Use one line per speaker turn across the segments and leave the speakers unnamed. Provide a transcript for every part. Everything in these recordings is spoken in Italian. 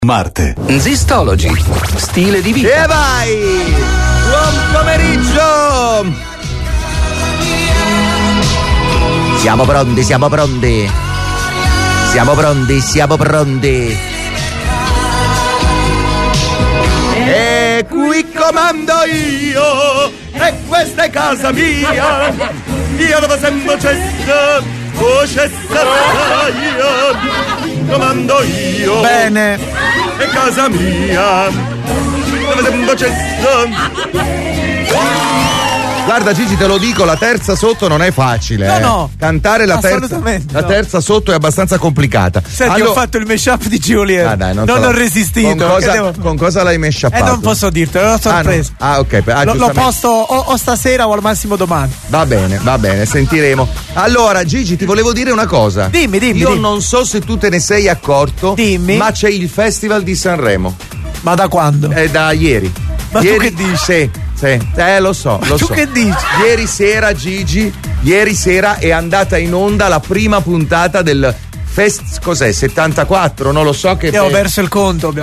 Marte.
Zistology, stile di vita.
E vai! Buon pomeriggio! Siamo pronti, siamo pronti. Siamo pronti, siamo pronti. E qui comando io, e questa è casa mia. Io dove sempre cesso, o cessa io. Comando io.
Bene.
È casa mia. Dove sempre cesso. Guarda Gigi, te lo dico, la terza sotto non è facile.
No.
Cantare la terza sotto è abbastanza complicata.
Senti, ho fatto il mashup di Geolier.
Ah, dai, non
ho resistito.
Con cosa l'hai mashuppato?
Non posso dirtelo, l'ho sorpreso.
Ok.
Lo posto o stasera o al massimo domani.
Va bene, sentiremo. Allora, Gigi, ti volevo dire una cosa.
Dimmi.
Io non so se tu te ne sei accorto.
Dimmi.
Ma c'è il Festival di Sanremo.
Ma da quando?
È da ieri.
Ma
ieri,
tu che dici?
Sì. Lo so.
Tu che dici?
Ieri sera, Gigi, è andata in onda la prima puntata del cos'è? 74? Non lo so che.
Abbiamo perso il conto.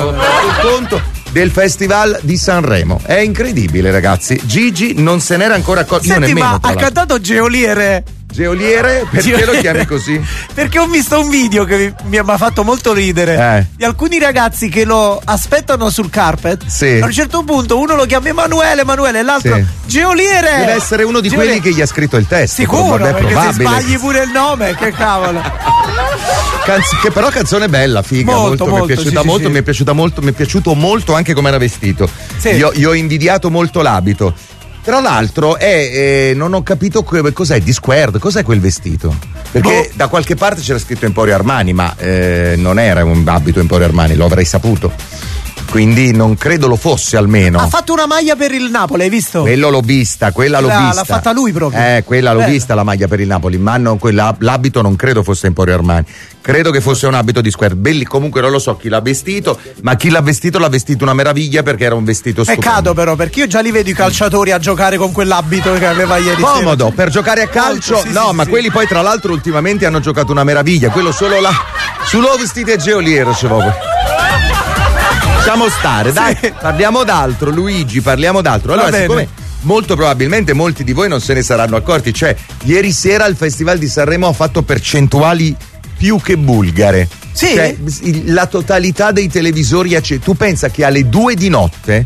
Del Festival di Sanremo. È incredibile, ragazzi. Gigi non se n'era ancora accorto.
Senti,
io nemmeno.
Ma ha cantato Geolier.
Geolier? Perché lo chiami così?
Perché ho visto un video che mi ha fatto molto ridere di alcuni ragazzi che lo aspettano sul carpet.
Sì.
A un certo punto uno lo chiama Emanuele e l'altro Geolier.
Deve essere uno di quelli che gli ha scritto il testo.
Sicuro,
è
perché
probabile.
se sbagli pure il nome, che cavolo.
Che però canzone bella, figa, molto, mi è piaciuta molto, sì. Mi è piaciuto molto anche come era vestito.
Sì.
Io ho invidiato molto l'abito. Tra l'altro non ho capito cos'è di Squared, cos'è quel vestito? Perché da qualche parte c'era scritto Emporio Armani, ma non era un abito Emporio Armani, lo avrei saputo. Quindi non credo lo fosse, almeno.
Ha fatto una maglia per il Napoli, hai visto?
Quella l'ho vista.
L'ha fatta lui proprio.
Quella l'ho vista, la maglia per il Napoli, ma l'abito non credo fosse Emporio Armani. Credo che fosse un abito di Square. Belli, comunque non lo so chi l'ha vestito, ma chi l'ha vestito una meraviglia, perché era un vestito stupendo.
Peccato però, perché io già li vedo i calciatori a giocare con quell'abito che aveva ieri sera.
Comodo, per giocare a calcio. Ma quelli poi tra l'altro ultimamente hanno giocato una meraviglia. Quello solo là, solo vestiti e Geolier, Lasciamo stare, dai, parliamo d'altro, Luigi, Allora, siccome molto probabilmente molti di voi non se ne saranno accorti, cioè ieri sera il Festival di Sanremo ha fatto percentuali più che bulgare.
Sì.
Cioè, la totalità dei televisori accesi. Tu pensa che alle 2 di notte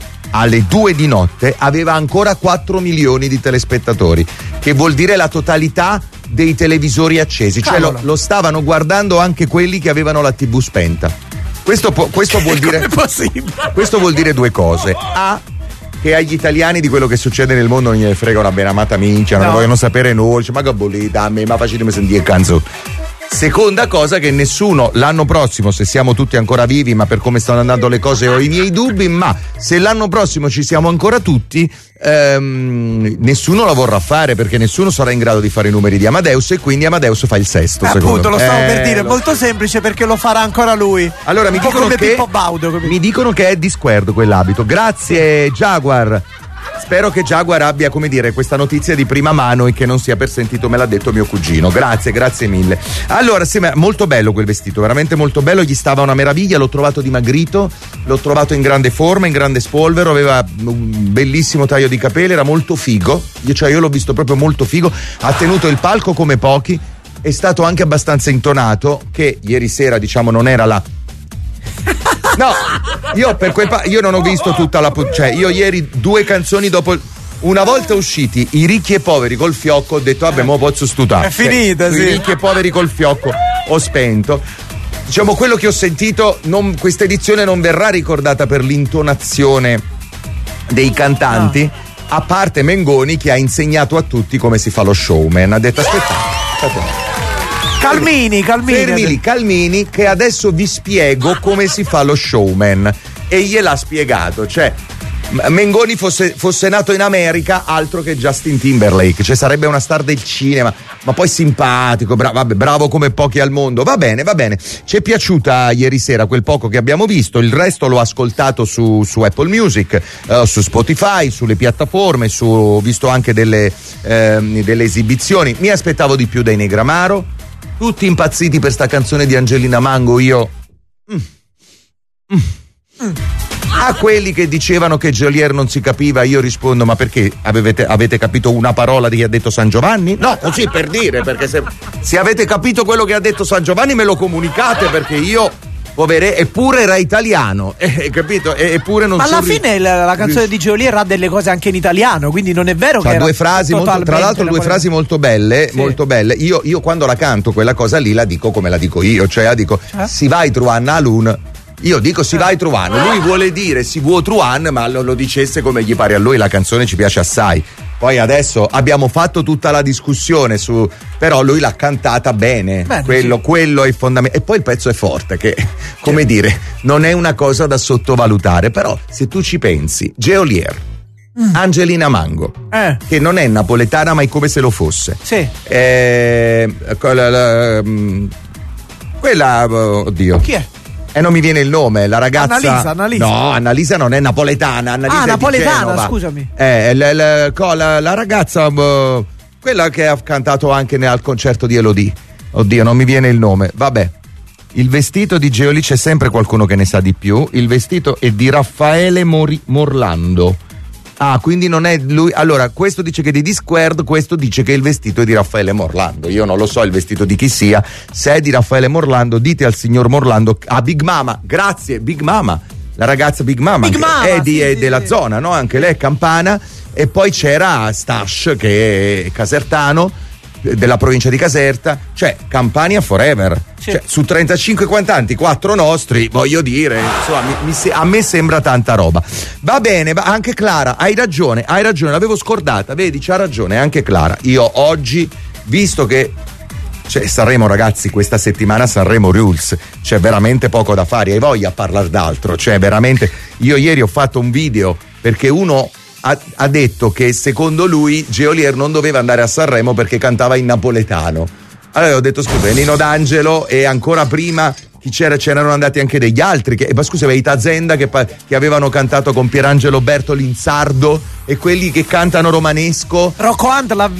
aveva ancora 4 milioni di telespettatori, che vuol dire la totalità dei televisori accesi.
Cavolo.
Cioè lo stavano guardando anche quelli che avevano la TV spenta. Questo vuol dire. Questo vuol dire due cose. A, che agli italiani di quello che succede nel mondo non gliene frega una benamata minchia, non vogliono sapere noi, ma che bolita, a me, ma facetemi sentire canzone. Seconda cosa, che nessuno l'anno prossimo, se siamo tutti ancora vivi, ma per come stanno andando le cose ho i miei dubbi, ma se l'anno prossimo ci siamo ancora tutti, nessuno la vorrà fare, perché nessuno sarà in grado di fare i numeri di Amadeus, e quindi Amadeus fa il sesto.
Appunto, lo stavo per dire, molto semplice, perché lo farà ancora lui.
Allora mi dicono che è di Squared quell'abito. Grazie Jaguar. Spero che Jaguar abbia, come dire, questa notizia di prima mano e che non sia per sentito, me l'ha detto mio cugino. Grazie mille. Allora, molto bello quel vestito, veramente molto bello, gli stava una meraviglia, l'ho trovato dimagrito, l'ho trovato in grande forma, in grande spolvero, aveva un bellissimo taglio di capelli, era molto figo, io l'ho visto proprio molto figo, ha tenuto il palco come pochi, è stato anche abbastanza intonato, che ieri sera non era la... No, io non ho visto tutta la... Cioè, io ieri 2 canzoni dopo... Una volta usciti i ricchi e poveri col fiocco, ho detto vabbè, mo posso stutare.
È finita,
I ricchi e poveri col fiocco ho spento. Quello che ho sentito, questa edizione non verrà ricordata per l'intonazione dei cantanti, a parte Mengoni, che ha insegnato a tutti come si fa lo showman. Ha detto aspettate.
Calmini.
Calmini, che adesso vi spiego come si fa lo showman. E gliel'ha spiegato, cioè Mengoni fosse nato in America, altro che Justin Timberlake, cioè sarebbe una star del cinema, ma poi simpatico, bravo come pochi al mondo. Va bene. Ci è piaciuta ieri sera quel poco che abbiamo visto, il resto l'ho ascoltato su Apple Music, su Spotify, sulle piattaforme, ho visto anche delle esibizioni. Mi aspettavo di più dai Negramaro, tutti impazziti per sta canzone di Angelina Mango, io A quelli che dicevano che Geolier non si capiva, io rispondo: ma perché avete capito una parola di chi ha detto San Giovanni? No, così per dire, perché se avete capito quello che ha detto San Giovanni me lo comunicate, perché io eppure era italiano, capito? Eppure non.
Ma alla fine la canzone di Geolier ha delle cose anche in italiano, quindi non è vero che
ha due frasi tra l'altro due frasi molto belle, sì. Molto belle. Io quando la canto quella cosa lì la dico come la dico io, cioè la dico si vai truanna a lun. Io dico si vai truan, lui vuole dire si vuoi truan, ma lo dicesse come gli pare a lui, la canzone ci piace assai. Poi adesso abbiamo fatto tutta la discussione su, però lui l'ha cantata bene. Quello è fondamentale. E poi il pezzo è forte, che come dire, non è una cosa da sottovalutare, però se tu ci pensi, Geolier, Angelina Mango, che non è napoletana ma è come se lo fosse.
Sì.
Quella, oddio.
Chi è?
Non mi viene il nome, la ragazza.
Annalisa.
No, Annalisa non è napoletana. Annalisa è
napoletana, scusami.
La ragazza, quella che ha cantato anche al concerto di Elodie. Oddio, non mi viene il nome. Vabbè. Il vestito di Geolier, c'è sempre qualcuno che ne sa di più. Il vestito è di Raffaele Morlando. Ah, quindi non è lui. Allora, questo dice che è di D-Squared, questo dice che il vestito è di Raffaele Morlando. Io non lo so il vestito di chi sia. Se è di Raffaele Morlando, dite al signor Morlando, a Big Mama, grazie, Big Mama, la ragazza Big Mama, è della zona, no? Anche lei è campana. E poi c'era Stash, che è casertano, della provincia di Caserta, cioè Campania forever. Sì. Cioè, su 35 cantanti, 4 nostri, voglio dire, insomma, a me sembra tanta roba. Va bene, anche Clara, hai ragione, l'avevo scordata, vedi, c'ha ragione anche Clara. Io oggi, visto che Sanremo, ragazzi, questa settimana Sanremo Rules, c'è veramente poco da fare, hai voglia a parlare d'altro, cioè veramente, io ieri ho fatto un video perché uno ha detto che secondo lui Geolier non doveva andare a Sanremo perché cantava in napoletano. Allora ho detto scusa, Nino D'Angelo, e ancora prima chi c'erano andati anche degli altri, ma scusa, Veita Zenda che avevano cantato con Pierangelo Bertoli in sardo, e quelli che cantano romanesco.
Rocco Hunt l'ha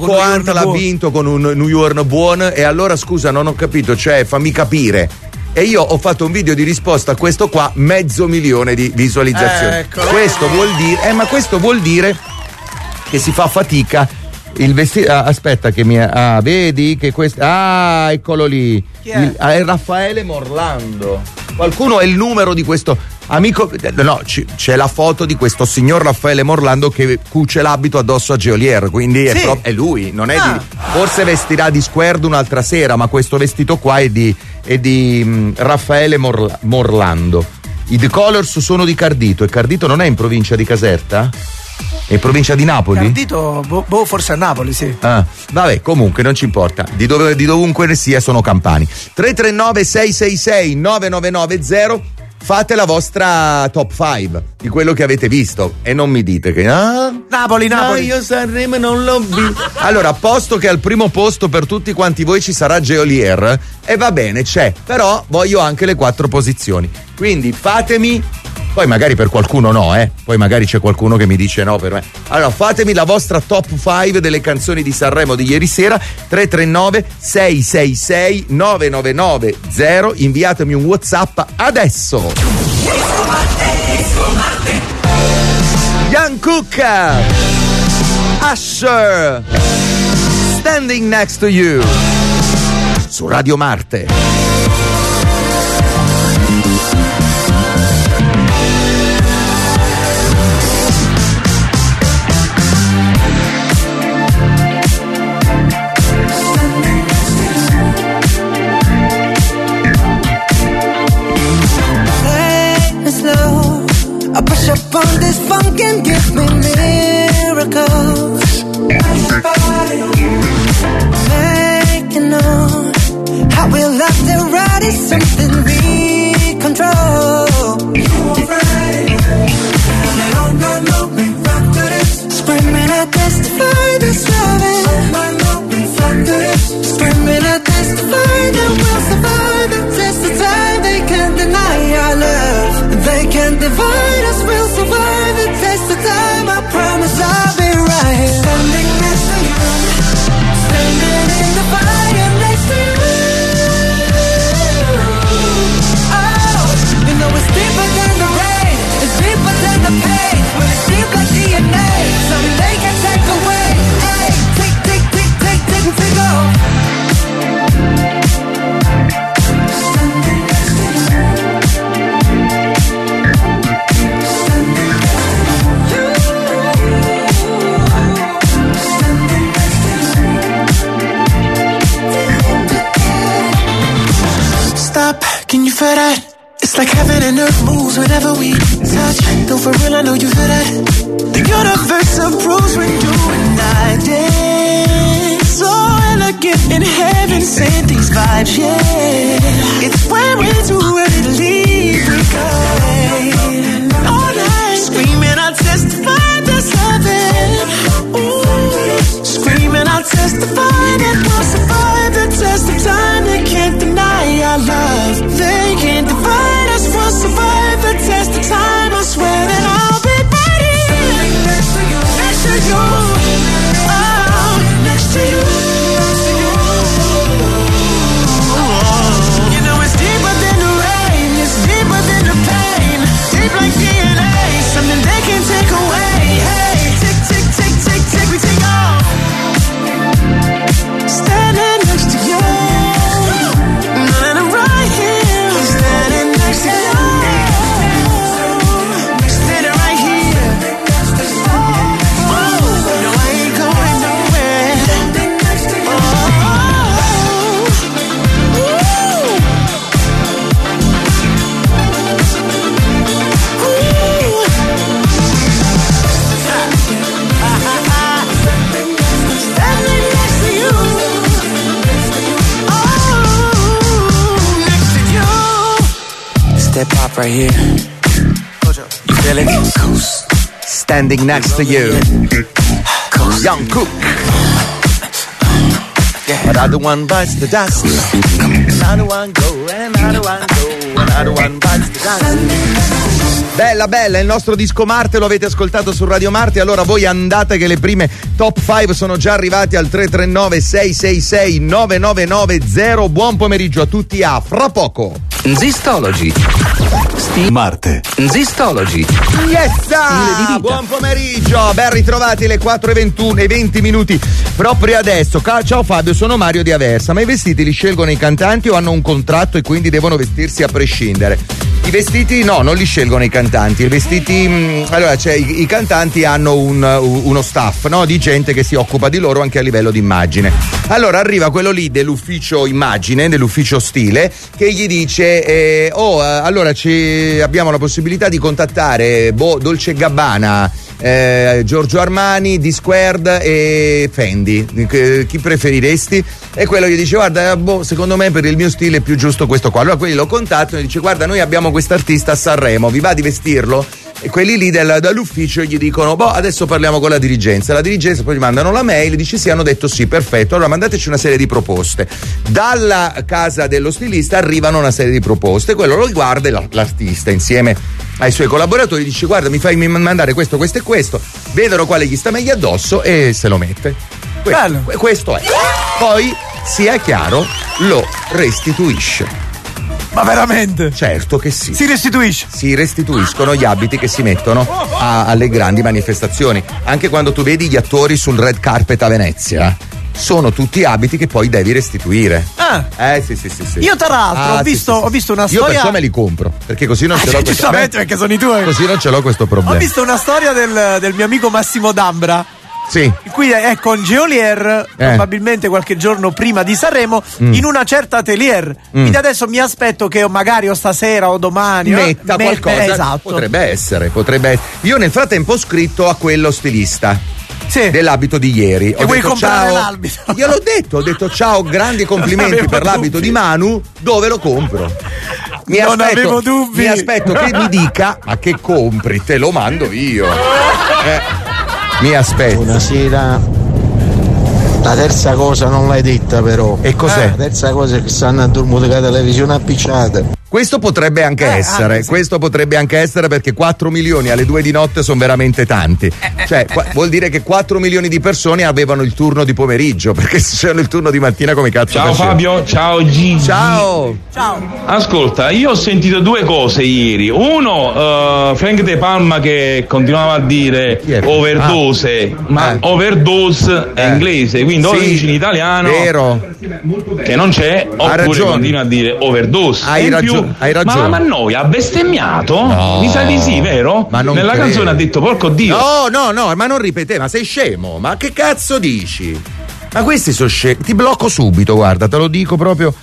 vinto con un New York Buon. E allora scusa, non ho capito, cioè fammi capire. E io ho fatto un video di risposta a questo qua, 500.000 di visualizzazioni. Questo vuol dire che si fa fatica. Il vestito, aspetta che vedi che questo, eccolo lì.
Chi è?
È Raffaele Morlando. Qualcuno ha il numero di questo amico? No, c'è la foto di questo signor Raffaele Morlando che cuce l'abito addosso a Geolier, quindi è lui, non è forse vestirà di Squared un'altra sera, ma questo vestito qua è di Raffaele Morlando. I The Colors sono di Cardito, e Cardito non è in provincia di Caserta? È in provincia di Napoli?
Cardito, forse a Napoli, sì.
Vabbè, comunque non ci importa, di dovunque ne sia sono campani. 339 666 9990. Fate la vostra top 5 di quello che avete visto e non mi dite che
Napoli.
No, io Sanremo non l'ho visto. Allora, posto che al primo posto per tutti quanti voi ci sarà Geolier, e va bene, c'è, però voglio anche le 4 posizioni. Quindi fatemi, poi magari per qualcuno no, poi magari c'è qualcuno che mi dice no per me. Allora, fatemi la vostra top 5 delle canzoni di Sanremo di ieri sera. 339 666 9990. Inviatemi un WhatsApp adesso. Young Cook, Usher, Standing Next to You, su Radio Marte.
Up on this funk and give me miracles. Making know how we love to ride is something we control. Screaming I testify this loving. Screaming I testify that we'll survive the test of time. They can't deny our love. They can't divide us. We'll survive the test of time. I promise I'll be right here. Standing next to you. Standing in the fire next to you. Oh, you know it's deeper than the rain. It's that. It's like heaven and earth moves whenever we touch. Though for real, I know you feel that. The universe approves when you and I dance. So elegant in heaven, send these vibes, yeah. It's when we're too ready to leave, we go all night. Screaming, I'll testify there's heaven. Ooh, screaming, I'll testify that we'll survive the test of time. They can't deny our love. They can't divide us. We'll survive the test of time. I swear that I'll be right here next to you, next to you. Oh, next to you. You know it's deeper than the rain. It's deeper than the pain. Deep like DNA. Something they can't take away. Hey, tick, tick, tick, tick, tick, we take off. Standing next to you. And I'm right here. Standing next to you. Standing right here. Oh, no, I ain't going nowhere.
Step up right here. You feel it? Coast.
Standing next to you.
Coast.
Young Cook. Another one bites the dust. Another one go, another one go, another one bites the dust. Bella, bella, il nostro disco Marte lo avete ascoltato su Radio Marte, allora voi andate che le prime top 5 sono già arrivate al 339 666 9990. Buon pomeriggio a tutti, a fra poco.
Zistology.
Marte.
Zistology.
Yes! Buon pomeriggio, ben ritrovati le 4:21 e 20 minuti proprio adesso. Ciao Fabio, sono Mario di Aversa, ma i vestiti li scelgono i cantanti o hanno un contratto e quindi devono vestirsi a prescindere? I vestiti no, non li scelgono i cantanti. I vestiti, allora, cioè, i cantanti hanno uno staff, no? Di gente che si occupa di loro anche a livello di immagine. Allora arriva quello lì dell'ufficio immagine, dell'ufficio stile, che gli dice allora abbiamo la possibilità di contattare Dolce & Gabbana, Giorgio Armani, D-Squared e Fendi. Chi preferiresti? E quello gli dice: guarda, secondo me per il mio stile è più giusto questo qua. Allora quelli lo contattano e dice: guarda, noi abbiamo quest'artista a Sanremo, vi va di vestirlo? E quelli lì dall'ufficio gli dicono: adesso parliamo con la dirigenza. La dirigenza poi gli mandano la mail, dice: sì, hanno detto sì, perfetto, allora mandateci una serie di proposte. Dalla casa dello stilista arrivano una serie di proposte, quello lo guarda e l'artista insieme ai suoi collaboratori dice: guarda, mi fai mandare questo, questo e questo, vedono quale gli sta meglio addosso e se lo mette. Questo è. Poi, sia chiaro, lo restituisce.
Ma veramente?
Certo che sì.
Si restituisce?
Si restituiscono gli abiti che si mettono alle grandi manifestazioni. Anche quando tu vedi gli attori sul red carpet a Venezia, sono tutti abiti che poi devi restituire. Sì.
Io tra l'altro ho visto una storia.
Io perciò me li compro, perché così non ce l'ho.
Giustamente, perché sono i tuoi.
Così non ce l'ho questo problema.
Ho visto una storia del mio amico Massimo D'Ambra.
Sì.
In cui è con Geolier, probabilmente qualche giorno prima di Sanremo, in una certa atelier. Quindi adesso mi aspetto che magari o stasera o domani
metta qualcosa.
Esatto.
Potrebbe essere. Io nel frattempo ho scritto a quello stilista.
Sì.
Dell'abito di ieri.
E vuoi comprare l'abito?
Gliel'ho detto, ho detto ciao, grandi complimenti per l'abito di Manu, dove lo compro?
Non avevo dubbi.
Mi aspetto che mi dica: ma che compri? Te lo mando io. Mi aspetto.
Buonasera. La terza cosa non l'hai detta però.
E cos'è?
La terza cosa è che stanno a dormire con la televisione appicciata.
Questo potrebbe anche essere,
anche sì.
Questo potrebbe anche essere, perché 4 milioni alle 2 di notte sono veramente tanti. Cioè, vuol dire che 4 milioni di persone avevano il turno di pomeriggio, perché se c'erano il turno di mattina come cazzo.
Ciao Fabio, ciao Gigi.
Ciao.
Ascolta, io ho sentito due cose ieri. Uno, Frank De Palma che continuava a dire overdose, ma overdose è inglese, quindi o dici in italiano
vero,
che non c'è, oppure continua a dire overdose.
Hai ragione.
Ma noi ha bestemmiato?
No.
Mi sa di sì, vero?
Ma non
nella
credo.
canzone ha detto porco Dio.
No, ma non ripete, ma sei scemo? Ma che cazzo dici? Ma questi sono scemi. Ti blocco subito, guarda, te lo dico proprio.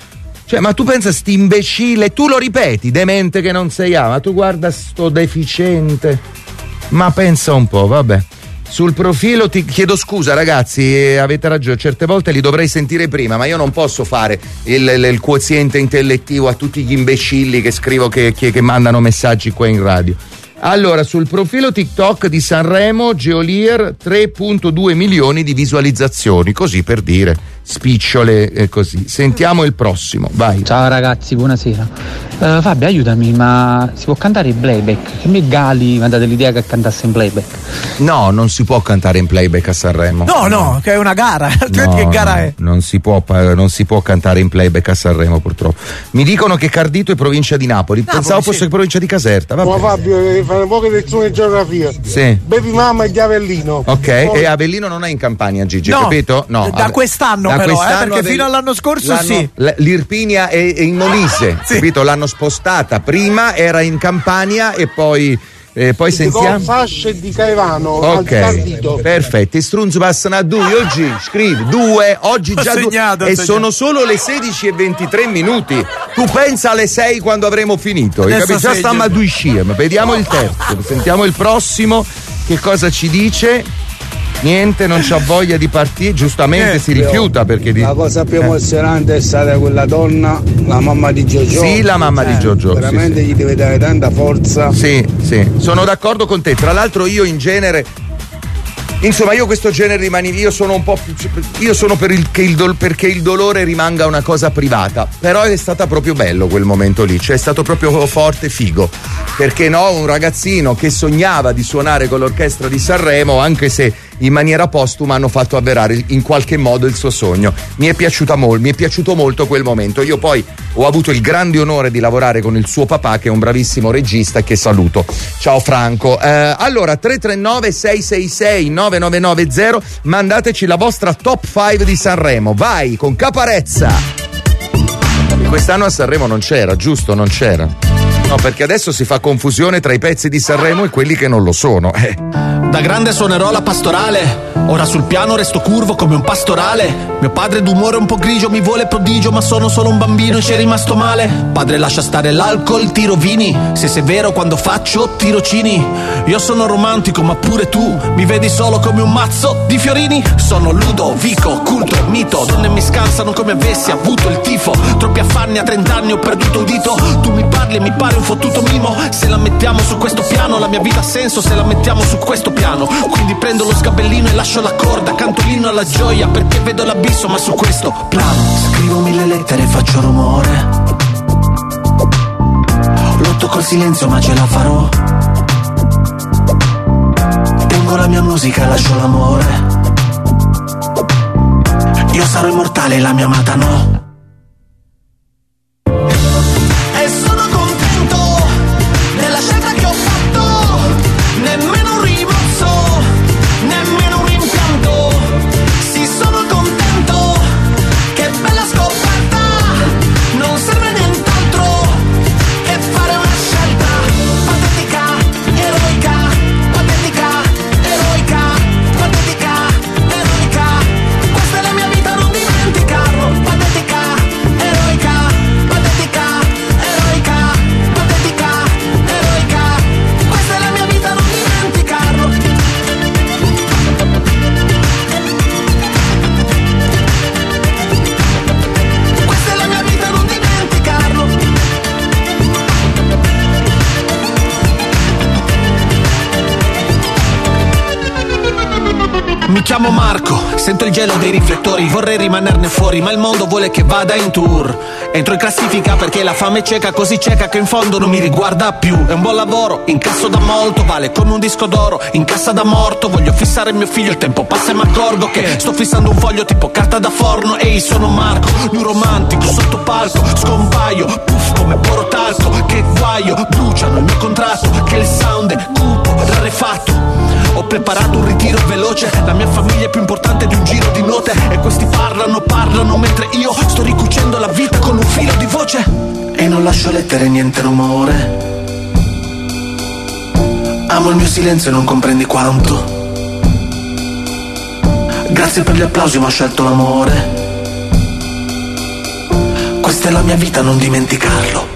Cioè, ma tu pensa sti imbecille, tu lo ripeti, demente che non sei, ma tu guarda sto deficiente. Ma pensa un po', vabbè. Sul profilo ti chiedo scusa, ragazzi, avete ragione, certe volte li dovrei sentire prima, ma io non posso fare il quoziente intellettivo a tutti gli imbecilli che scrivo che mandano messaggi qua in radio. Allora, sul profilo TikTok di Sanremo, Geolier 3.2 milioni di visualizzazioni, così per dire, spicciole così. Sentiamo il prossimo, vai.
Ciao ragazzi, buonasera. Fabio, aiutami, ma si può cantare in playback? Che me Gali mi ha dato l'idea che cantasse in playback.
No, non si può cantare in playback a Sanremo.
No, che è una gara. Altrimenti che gara è?
Non si può cantare in playback a Sanremo, purtroppo. Mi dicono che Cardito è provincia di Napoli. Pensavo fosse provincia di Caserta.
Ma Fabio, devi fare un po' di lezione di geografia.
Sì.
Bevi mamma e di Avellino.
Ok, e Avellino non è in Campania, Gigi, capito? No.
Da quest'anno però, perché fino all'anno scorso sì.
L'Irpinia è in Molise, sì. Capito? L'hanno spostata. Prima era in Campania e poi sentiamo.
Fasce di Caivano.
Ok, perfetto. I strunzi passano a 2 oggi. Scrivi 2, oggi già 2 e sono solo le 16:23. Tu pensa alle 6 quando avremo finito. Già stiamo a 2 scie. Vediamo il terzo. Sentiamo il prossimo. Che cosa ci dice? Niente, non c'ha voglia di partire, giustamente si rifiuta perché
la cosa più emozionante è stata quella donna, la mamma di Giorgio.
Sì, la mamma di Giorgio.
Veramente gli deve dare tanta forza.
Sì, sono d'accordo con te. Tra l'altro io in genere, insomma, io questo genere rimani, io sono un po' io sono perché il dolore rimanga una cosa privata, però è stato proprio bello quel momento lì, cioè è stato proprio forte, figo, perché no, un ragazzino che sognava di suonare con l'orchestra di Sanremo, anche se in maniera postuma hanno fatto avverare in qualche modo il suo sogno. Mi è piaciuto molto quel momento. Io poi ho avuto il grande onore di lavorare con il suo papà, che è un bravissimo regista, che saluto. Ciao Franco. Allora 339 666 9990, mandateci la vostra top 5 di Sanremo. Vai con Caparezza. Quest'anno a Sanremo non c'era, giusto? Non c'era. No, perché adesso si fa confusione tra i pezzi di Sanremo e quelli che non lo sono.
Da grande suonerò la pastorale, ora sul piano resto curvo come un pastorale. Mio padre d'umore un po' grigio mi vuole prodigio, ma sono solo un bambino e ci è rimasto male. Padre, lascia stare l'alcol, tiro vini, se sei vero quando faccio tirocini. Io sono romantico ma pure tu mi vedi solo come un mazzo di fiorini. Sono Ludovico, culto, mito, donne mi scansano come avessi avuto il tifo. Troppi affanni, a 30 anni ho perduto un dito. Tu mi parli e mi pare un fottuto mimo. Se la mettiamo su questo piano la mia vita ha senso, se la mettiamo su questo piano. Quindi prendo lo sgabellino e lascio la corda, canto l'inno alla gioia perché vedo l'abisso, ma su questo piano scrivo 1000 lettere e faccio rumore. Lotto col silenzio ma ce la farò. Tengo la mia musica e lascio l'amore. Io sarò immortale e la mia amata no. Mi chiamo Marco, sento il gelo dei riflettori, vorrei rimanerne fuori, ma il mondo vuole che vada in tour. Entro in classifica perché la fame è cieca, così cieca che in fondo non mi riguarda più. È un buon lavoro, incasso da molto, vale come un disco d'oro, in cassa da morto. Voglio fissare mio figlio, il tempo passa e mi accorgo che sto fissando un foglio tipo carta da forno. Ehi, sono Marco, un romantico sotto palco, scompaio, puff come porotalco. Che guaio, bruciano il mio contratto, che il sound è cupo, rarefatto. Ho preparato un ritiro veloce, la mia famiglia è più importante di un giro di note. E questi parlano mentre io sto ricucendo la vita con un filo di voce. E non lascio lettere, niente rumore. Amo il mio silenzio e non comprendi quanto. Grazie per gli applausi ma ho scelto l'amore. Questa è la mia vita non dimenticarlo.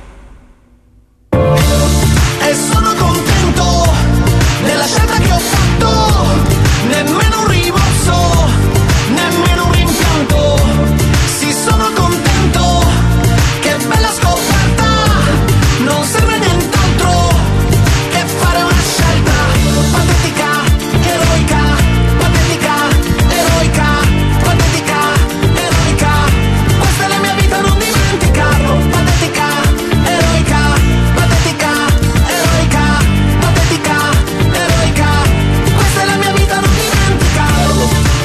E sono contento della scelta che ho fatto, nemmeno un rimorso, nemmeno un rimpianto. Sì, sono contento, che bella scoperta, non serve nient'altro che fare una scelta patetica, eroica, patetica, eroica, patetica, eroica. Questa è la mia vita, non dimenticarlo. Patetica, eroica, patetica, eroica, patetica, eroica. Questa è la mia vita, non dimenticarlo.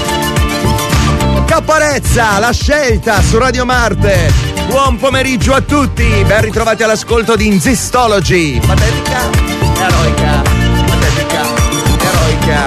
Caparezza, la scelta su Radio Marte. Buon pomeriggio a tutti, ben ritrovati all'ascolto di Zistology. Patetica, eroica, patetica, eroica.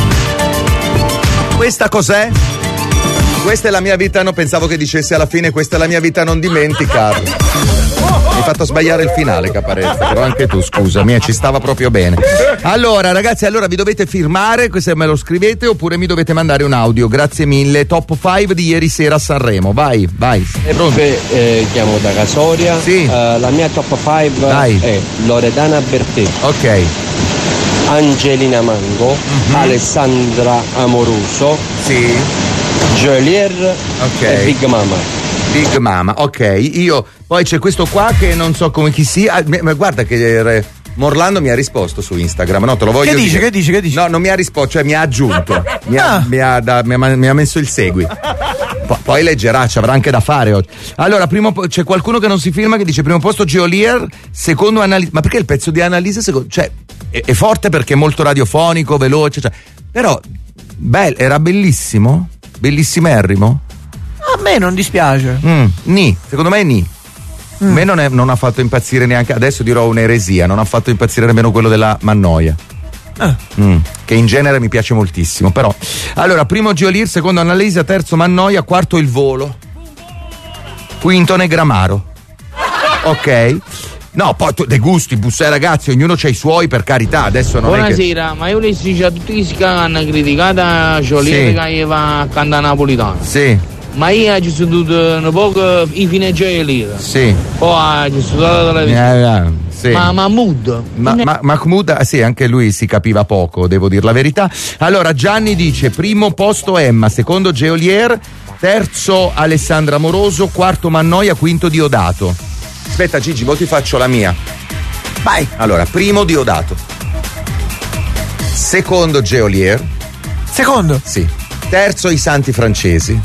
Questa cos'è? Questa è la mia vita, no, pensavo che dicesse alla fine questa è la mia vita, non dimenticarlo. Mi hai fatto sbagliare il finale, Caparezza, però anche tu, scusami, ci stava proprio bene. Allora, ragazzi, vi dovete firmare, se me lo scrivete, oppure mi dovete mandare un audio. Grazie mille. Top 5 di ieri sera a Sanremo. Vai.
Chiamo da Casoria.
Sì.
La mia top 5 è Loredana Bertè.
Ok.
Angelina Mango. Alessandra Amoruso.
Sì.
Geolier.
Ok.
E Big Mama.
Big Mama, ok. Poi c'è questo qua che non so come chi sia. Ma guarda che Morlando mi ha risposto su Instagram. No, te lo voglio dire.
Che dice?
No, non mi ha risposto, cioè mi ha aggiunto. Mi ha messo il segui. Poi leggerà, ci avrà anche da fare oggi. Allora, c'è qualcuno che non si firma che dice primo posto Geolier, secondo Annalisa. Ma perché il pezzo di Annalisa cioè è forte perché è molto radiofonico, veloce, cioè, però era bellissimo, bellissimerrimo.
A me non dispiace.
Secondo me ni. A me non ha fatto impazzire neanche, adesso dirò un'eresia, non ha fatto impazzire nemmeno quello della Mannoia. Che in genere mi piace moltissimo, però. Allora, primo Geolier, secondo Annalisa, terzo Mannoia, quarto Il Volo, quinto Negramaro. Ok. No, poi dei gusti, bussai ragazzi, ognuno c'ha i suoi, per carità, adesso non
Buonasera,
è che...
ma io le dico a tutti che hanno criticato Geolier che va a cantare napolitano.
Sì.
Ma io ci sono un po' i fine Geolier.
Sì.
Poi ci sono dalla televisione.
Sì.
Ma Mahmood.
Mahmood, sì, anche lui si capiva poco, devo dire la verità. Allora, Gianni dice primo posto Emma, secondo Geolier, terzo Alessandra Amoroso, quarto Mannoia, quinto Diodato. Aspetta Gigi, mo ti faccio la mia. Vai. Allora, primo Diodato, secondo Geolier.
Secondo?
Sì. Terzo i Santi Francesi.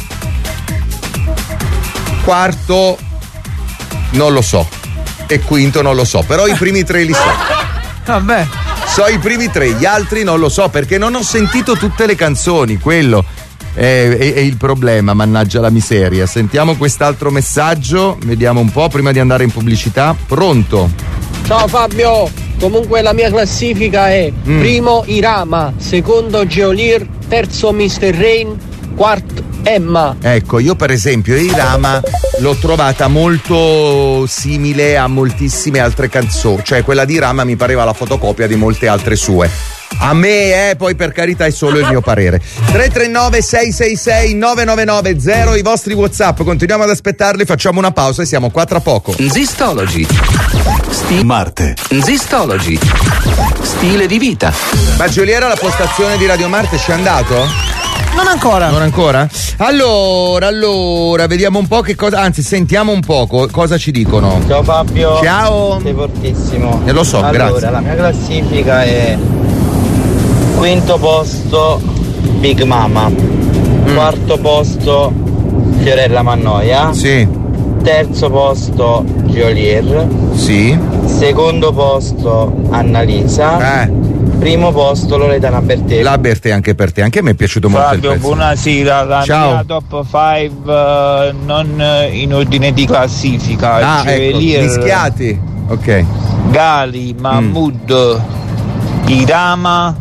Quarto non lo so. E quinto non lo so. Però i primi tre li so.
Vabbè.
So i primi tre, gli altri non lo so perché non ho sentito tutte le canzoni. Quello è il problema, mannaggia la miseria. Sentiamo quest'altro messaggio, vediamo un po' prima di andare in pubblicità. Pronto?
Ciao Fabio, comunque la mia classifica è primo Irama, secondo Geolier, terzo Mr. Rain, quarto Emma.
Ecco, io per esempio Irama l'ho trovata molto simile a moltissime altre canzoni, cioè quella di Irama mi pareva la fotocopia di molte altre sue. A me, poi per carità è solo il mio parere. 339 666 9990 i vostri WhatsApp, continuiamo ad aspettarli, facciamo una pausa e siamo qua tra poco.
Zistology.
Marte.
Zistology. Stile di vita.
Ma Geolier alla postazione di Radio Marte ci è andato?
Non ancora.
Non ancora? Allora, vediamo un po' che cosa, anzi sentiamo un po' cosa ci dicono.
Ciao Fabio.
Ciao.
Sei fortissimo.
Lo so,
allora,
grazie.
Allora, la mia classifica è quinto posto Big Mama, quarto posto Fiorella Mannoia.
Sì.
Terzo posto Geolier.
Sì.
Secondo posto Annalisa. Primo posto Loredana Bertè.
La Bertè anche per te, anche a me è piaciuto molto
Fabio,
il pezzo.
buonasera, la mia top 5 non in ordine di classifica.
Ecco, mischiati. Ok.
Gali, Mahmood, Irama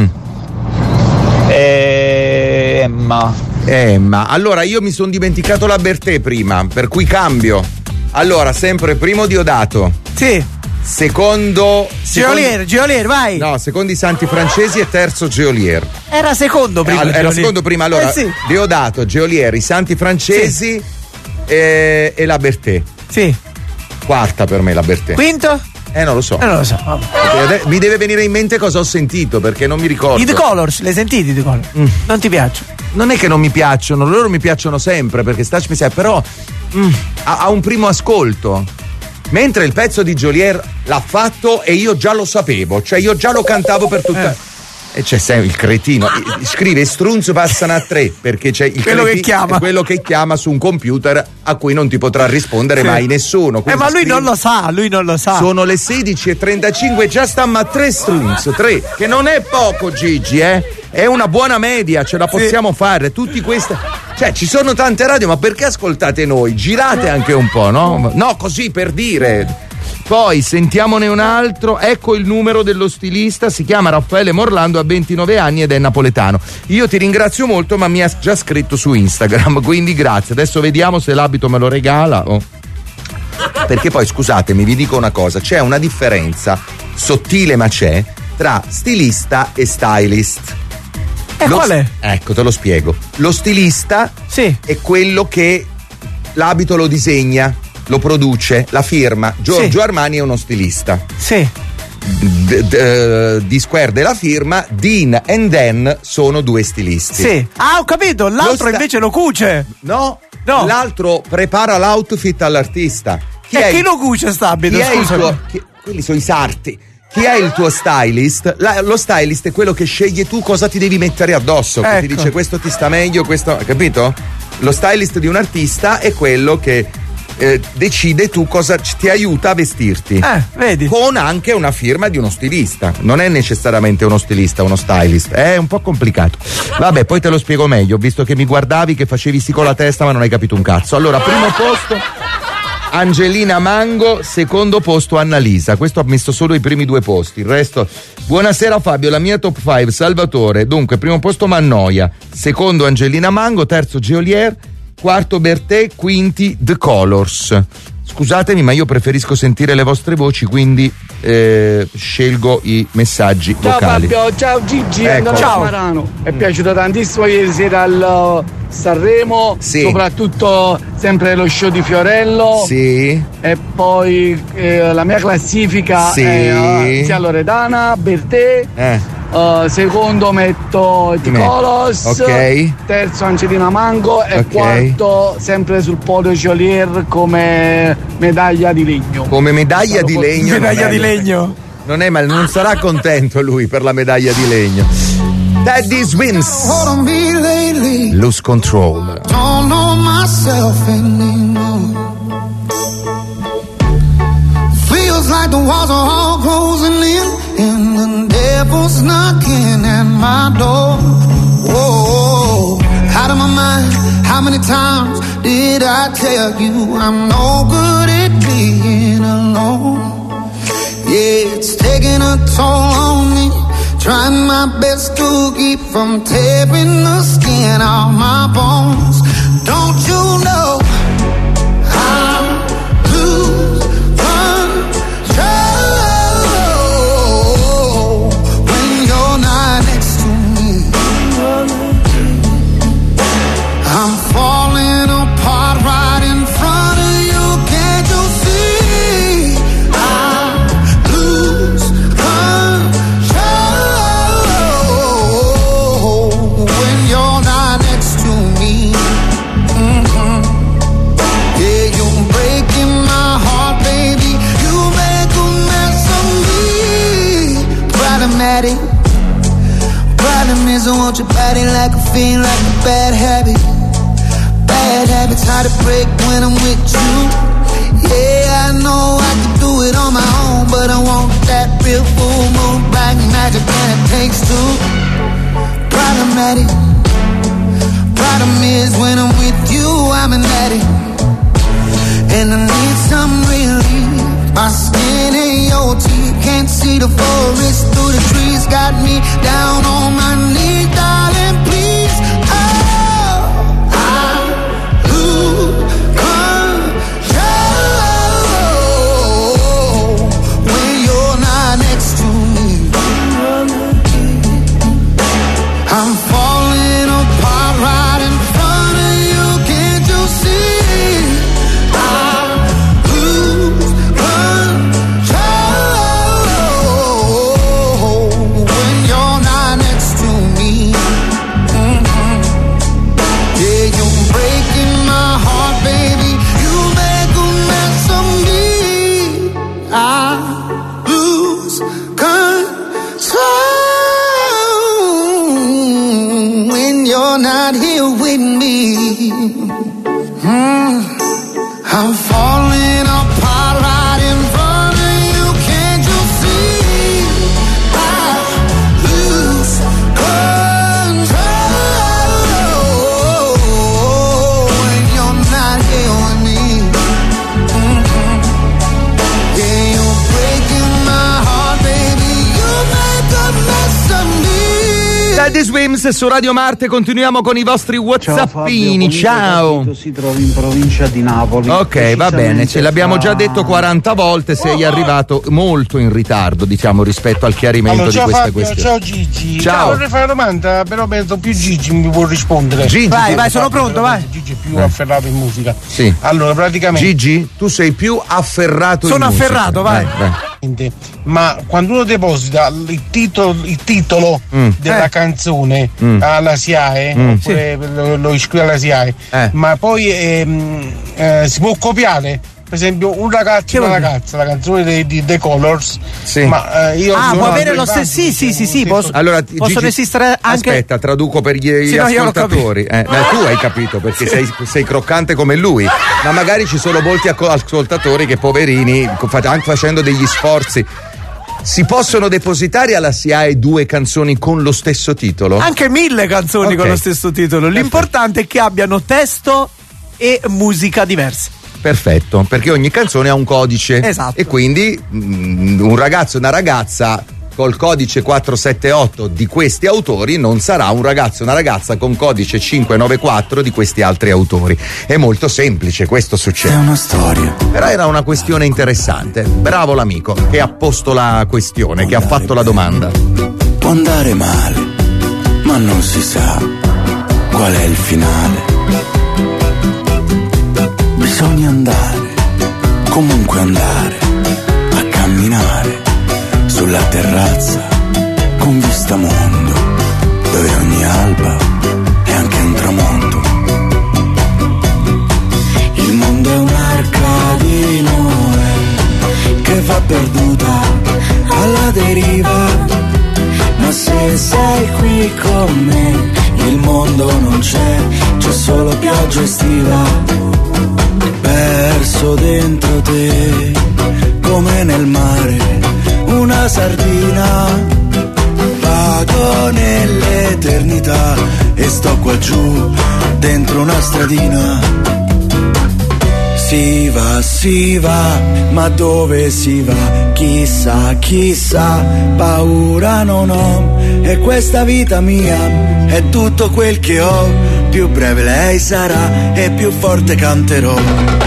e Emma.
Allora io mi sono dimenticato la Bertè prima, per cui cambio. Allora, sempre primo Diodato.
Sì.
Secondo
Geolier, vai.
No, secondo i Santi Francesi e terzo Geolier.
Era secondo prima.
Era secondo prima, allora
sì.
Diodato, Geolier, i Santi Francesi, e la Bertè.
Sì.
Quarta per me la Bertè.
Quinto?
Non lo so.
Non lo so.
Mi deve venire in mente cosa ho sentito, perché non mi ricordo.
I The Colors, le sentiti The Colors? Non ti piacciono?
Non è che non mi piacciono, loro mi piacciono sempre, perché Stash mi sa, però ha un primo ascolto. Mentre il pezzo di Geolier l'ha fatto e io già lo sapevo, cioè io già lo cantavo per tutta. E c'è sempre il cretino, scrive strunzo passano a 3 perché c'è il
quello che chiama.
quello che chiama su un computer a cui non ti potrà rispondere mai nessuno.
Ma lui non lo sa,
Sono le 16:35, già stiamo a 3 strunzo, 3, che non è poco, Gigi, è una buona media, ce la possiamo fare. Tutti questi, cioè ci sono tante radio, ma perché ascoltate noi? Girate anche un po', no? No, così per dire. Poi sentiamone un altro, ecco il numero dello stilista, si chiama Raffaele Morlando, ha 29 anni ed è napoletano. Io ti ringrazio molto, ma mi ha già scritto su Instagram, quindi grazie. Adesso vediamo se l'abito me lo regala. Perché poi scusatemi, vi dico una cosa, c'è una differenza sottile ma c'è tra stilista e stylist.
Qual è?
Ecco, te lo spiego. Lo stilista è quello che l'abito lo disegna, lo produce, la firma. Giorgio Armani è uno stilista.
Sì.
D-Squared è la firma, Dean and Dan sono 2 stilisti.
Sì. Ah, ho capito, l'altro invece lo cuce.
No, l'altro prepara l'outfit all'artista.
Chi lo cuce st'abito?
Quelli sono i sarti. Chi è il tuo stylist? Lo stylist è quello che sceglie tu cosa ti devi mettere addosso, che ti dice questo ti sta meglio, questo, capito? Lo stylist di un artista è quello che decide tu cosa ti aiuta a vestirti.
Vedi?
Con anche una firma di uno stilista. Non è necessariamente uno stilista, uno stylist. È un po' complicato. Vabbè, poi te lo spiego meglio, visto che mi guardavi che facevi sì con la testa ma non hai capito un cazzo. Allora, primo posto Angelina Mango, secondo posto Annalisa. Questo ha messo solo i primi 2 posti. Il resto. Buonasera Fabio, la mia top 5 Salvatore. Dunque, primo posto Mannoia, secondo Angelina Mango, terzo Geolier, quarto Bertè, quinti The Colors. Scusatemi, ma io preferisco sentire le vostre voci, quindi scelgo i messaggi vocali.
Ciao Fabio, ciao Gigi,
ecco.
Ciao Marano. Mi è piaciuto tantissimo ieri sera al Sanremo, soprattutto sempre lo show di Fiorello.
Sì.
E poi la mia classifica è sia Loredana, Bertè. Secondo metto The Colors, terzo Angelina Mango e quarto sempre sul podio Geolier come medaglia di legno.
Come medaglia di legno?
Medaglia di legno?
Non è male, non sarà contento lui per la medaglia di legno. Teddy Swims, Lose Control.
Don't know myself anymore. Feels like the walls are all closing in and the devil's knocking at my door. Whoa, out of my mind. How many times did I tell you I'm no good at being alone? Yeah, it's taking a toll on me. Trying my best to keep from tearing the skin off my bones. Don't you know I'm lose control when you're not next to me? I'm falling apart right in front of you. Can't you see? I lose control when you're not next to me. Yeah, you're breaking my heart, baby. You make a mess of me. Problematic. Problem is I want your body like a fiend, like a bad habit. Bad habits hard to break when I'm with you. Yeah, I know I can do it on my own, but I want that real full moon black magic, and it takes two. Problematic. Problem is when I'm with you, I'm an addict, and I need some relief. My skin and your teeth, can't see the forest through the trees. Got me down on my knees, darling, please. I'm falling apart right in front of you. Can't you see? So when you're not here with me, I'm falling apart right in front of you. Can't you see? I lose control when you're not here with me. Yeah, you're breaking my heart, baby. You make a mess of me.
Teddy Swims su Radio Marte, continuiamo con i vostri whatsappini. Ciao.
Si trova in provincia di Napoli.
Ok, va bene, ce l'abbiamo già detto 40 volte, sei arrivato molto in ritardo, diciamo, rispetto al chiarimento di questa questione.
Ciao Gigi.
Ciao.
Vorrei fare una domanda, però penso più Gigi mi può rispondere.
Gigi,
vai, sono pronto, vai.
Gigi è più afferrato in musica.
Sì.
Allora, praticamente
Gigi, tu sei più afferrato
Sono
in musica.
afferrato, vai.
Ma quando uno deposita il titolo della canzone alla SIAE, oppure lo iscrive alla SIAE, ma poi si può copiare. Per esempio, un ragazzo e una ragazza, la canzone di The Colors.
Sì.
Ma io
può avere lo stesso. Sì.
Allora,
possono
Gigi,
esistere anche.
Aspetta, traduco per gli ascoltatori. Tu hai capito perché sei croccante come lui, ma magari ci sono molti ascoltatori che, poverini, anche facendo degli sforzi. Si possono depositare alla SIAE 2 canzoni con lo stesso titolo?
Anche 1000 canzoni con lo stesso titolo. L'importante è che abbiano testo e musica diverse.
Perfetto, perché ogni canzone ha un codice.
Esatto.
E quindi un ragazzo e una ragazza col codice 478 di questi autori non sarà un ragazzo e una ragazza con codice 594 di questi altri autori. È molto semplice, questo succede.
È una storia.
Però era una questione interessante. Bravo l'amico che ha posto la questione, che ha fatto la domanda.
Può andare male, ma non si sa qual è il finale. Bisogna andare, comunque andare, a camminare sulla terrazza con vista mondo, dove ogni alba è anche un tramonto. Il mondo è un'arca di Noè che va perduta alla deriva, ma se sei qui con me il mondo non c'è solo pioggia estiva. Perso dentro te, come nel mare, una sardina. Vado nell'eternità e sto qua giù, dentro una stradina. Si va, ma dove si va? Chissà, paura non ho. E questa vita mia è tutto quel che ho. Più breve lei sarà e più forte canterò.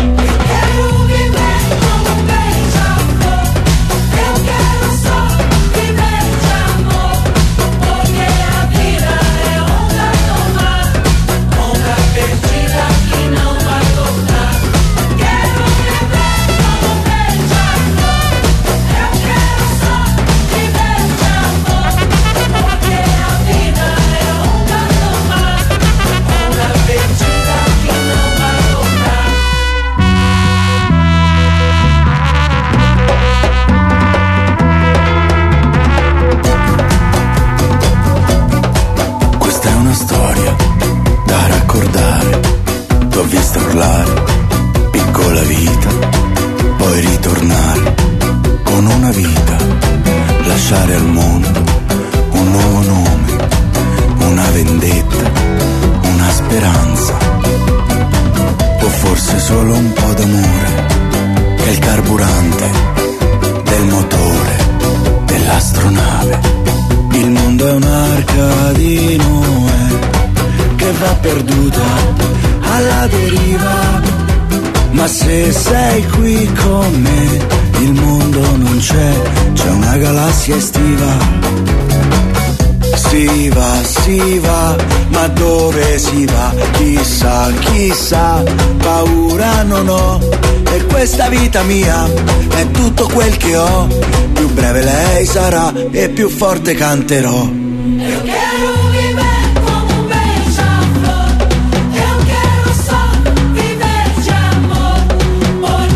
Piccola vita, poi ritornare con una vita, lasciare al mondo un nuovo nome, una vendetta, una speranza, o forse solo un po' d'amore, che è il carburante del motore dell'astronave. Il mondo è un'arca di Noè che va perduta alla deriva, ma se sei qui con me il mondo non c'è una galassia estiva. Si va, ma dove si va? Chissà, paura non ho. E questa vita mia è tutto quel che ho. Più breve lei sarà e più forte canterò.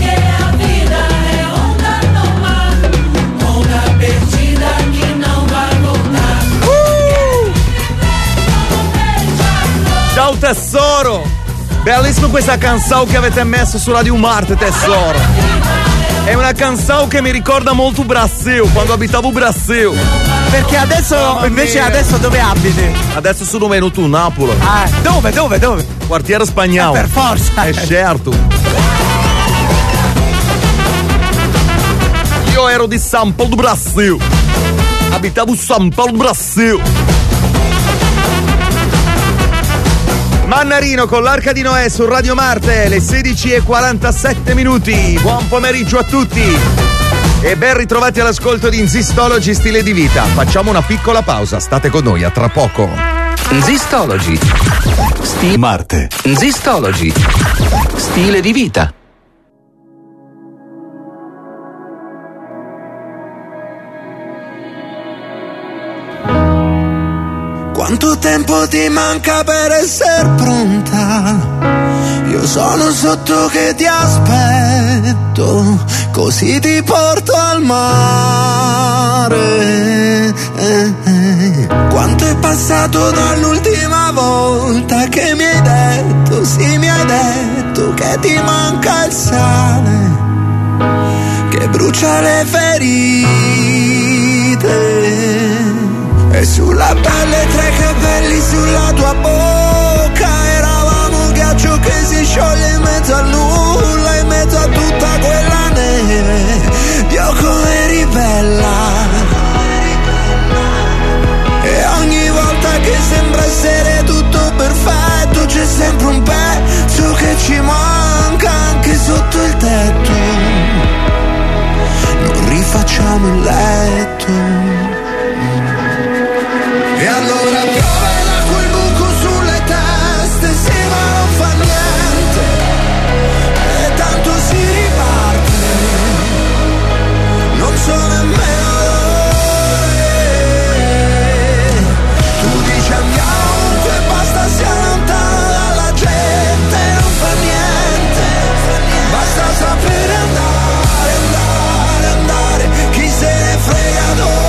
Perdida que não vai
tesoro! Bellissima questa canzone che avete messo su Radio Marte, tesoro! È una canzone che mi ricorda molto Brasil, quando abitavo in Brasil.
Perché adesso, adesso dove abiti?
Adesso sono venuto a Napoli.
Ah, dove?
Quartiere Spagnolo.
Per forza.
Certo. Io ero di San Paulo do Brasil. Abitavo a San Paulo do Brasil. Mannarino con l'Arca di Noè su Radio Marte, le 16:47. Buon pomeriggio a tutti e ben ritrovati all'ascolto di Nzistology Stile di Vita. Facciamo una piccola pausa, state con noi, a tra poco.
Nzistology
Marte.
Nzistology Stile di Vita.
Quanto tempo ti manca per essere pronta? Io sono sotto che ti aspetto, così ti porto al mare. Quanto è passato dall'ultima volta che mi hai detto, sì mi hai detto che ti manca il sale, che brucia le ferite. E sulla pelle 3 capelli sulla tua bocca, eravamo un ghiaccio che si scioglie in mezzo al nulla, in mezzo a tutta quella neve. Dio come eri bella, e ogni volta che sembra essere tutto perfetto c'è sempre un pezzo che ci manca anche sotto il tetto. Non rifacciamo il letto. E allora piove l'acqua il buco sulle teste, sì ma non fa niente, e tanto si riparte, non so nemmeno dove. Tu dici andiamo ovunque, basta sia lontano dalla gente, non fa niente, basta sapere andare, andare, andare, chi se ne frega dove.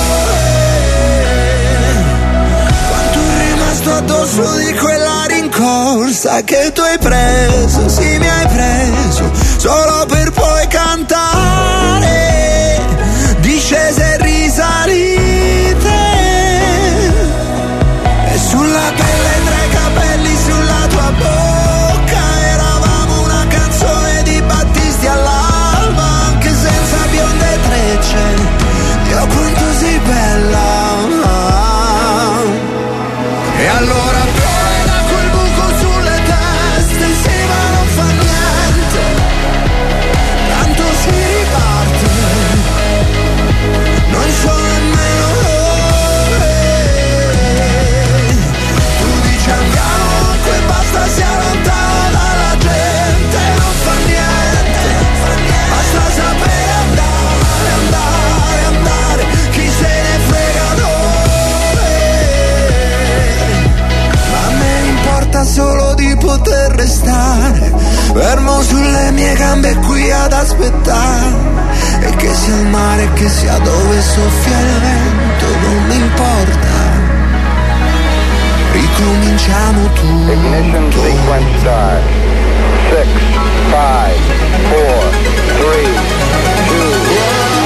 Addosso di quella rincorsa che tu hai preso, sì mi hai preso, solo per poi cantare discese e risalite. E sulla pelle 3 capelli sulla tua bocca, eravamo una canzone di Battisti all'alba, anche senza bionde trecce. Dio quanto sei bella. E allora piove da quel buco sulle teste, sì ma non fa niente, tanto si riparte, non so nemmeno dove. Tu dici andiamo ovunque, basta sia lontano dalla gente, non fa niente, basta sapere andare, andare, andare, chi se ne frega solo di poter restare fermo sulle mie gambe qui ad aspettare, e che sia il mare, che sia dove soffia il vento, non mi importa, ricominciamo tutto. Ignition sequence start. 6, 5, 4, 3, 2, 1.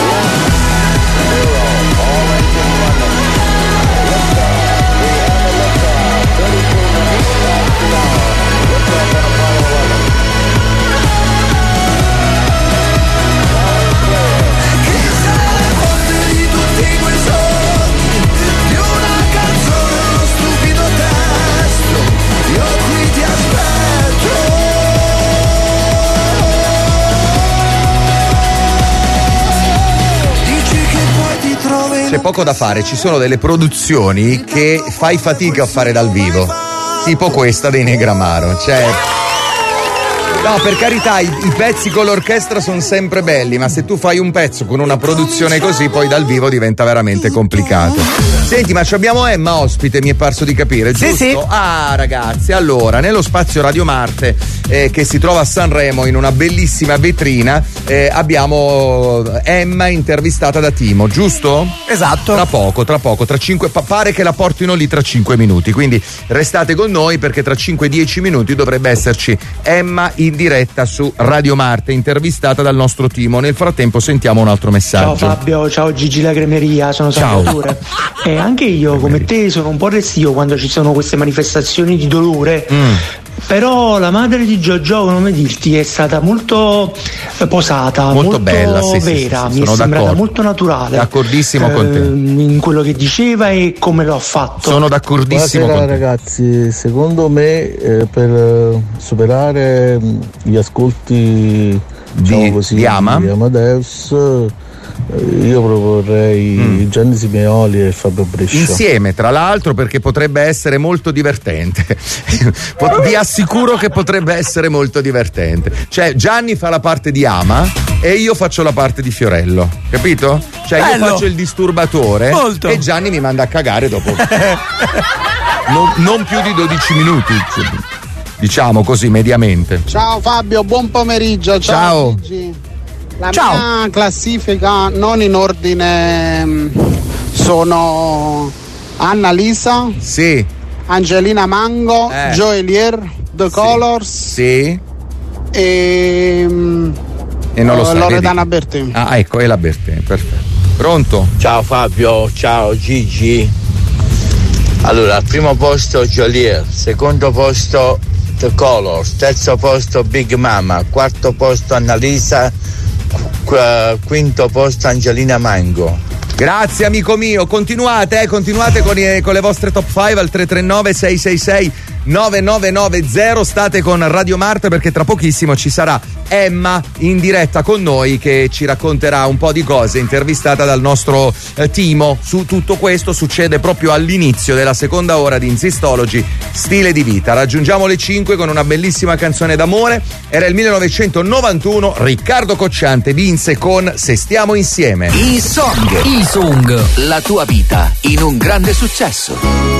C'è poco da fare, ci sono delle produzioni che fai fatica a fare dal vivo, tipo questa dei Negramaro, cioè no, per carità, i pezzi con l'orchestra sono sempre belli, ma se tu fai un pezzo con una produzione così poi dal vivo diventa veramente complicato. Senti, ma ci abbiamo Emma ospite, mi è parso di capire, giusto?
Sì.
Ah, ragazzi, allora, nello spazio Radio Marte, che si trova a Sanremo in una bellissima vetrina, abbiamo Emma intervistata da Timo, giusto?
Esatto.
Tra poco, tra 5, pare che la portino lì tra 5 minuti, quindi restate con noi perché tra 5-10 minuti dovrebbe esserci Emma in diretta su Radio Marte, intervistata dal nostro Timo. Nel frattempo sentiamo un altro messaggio.
Ciao Fabio, ciao Gigi la Cremeria, sono Salvatore. Anche io come te sono un po' restio quando ci sono queste manifestazioni di dolore. Però la madre di Giorgio, come dirti, è stata molto posata, molto
bella, sì,
vera,
sì,
mi è sembrata
d'accordo.
molto naturale.
D'accordissimo con te.
In quello che diceva e come lo ha fatto.
Sono d'accordissimo con te.
Ragazzi, secondo me per superare gli ascolti
di
Amadeus, io proporrei Gianni Simeoli e Fabio Brescia
insieme, tra l'altro, perché potrebbe essere molto divertente. Vi assicuro che potrebbe essere molto divertente. Cioè Gianni fa la parte di Ama e io faccio la parte di Fiorello, capito? Cioè io faccio il disturbatore e Gianni mi manda a cagare dopo non più di 12 minuti, diciamo così, mediamente.
Ciao Fabio, buon pomeriggio. Ciao Gigi. La mia classifica non in ordine sono Annalisa,
sì,
Angelina Mango, Joelier, The Colors,
sì,
e
non lo sai,
Loredana Bertè.
Ah, ecco, è la Bertè, perfetto. Pronto?
Ciao Fabio, ciao Gigi. Allora, al primo posto Joelier, secondo posto The Colors, terzo posto Big Mama, quarto posto Annalisa, quinto posto Angelina Mango.
Grazie amico mio, continuate con le vostre top 5 al 339 666 9990. State con Radio Marte perché tra pochissimo ci sarà Emma in diretta con noi che ci racconterà un po' di cose, intervistata dal nostro Timo. Su tutto questo succede proprio all'inizio della seconda ora di Insistology, stile di vita. Raggiungiamo le 5 con una bellissima canzone d'amore. Era il 1991, Riccardo Cocciante vinse con Se stiamo insieme.
E-Song, la tua vita in un grande successo.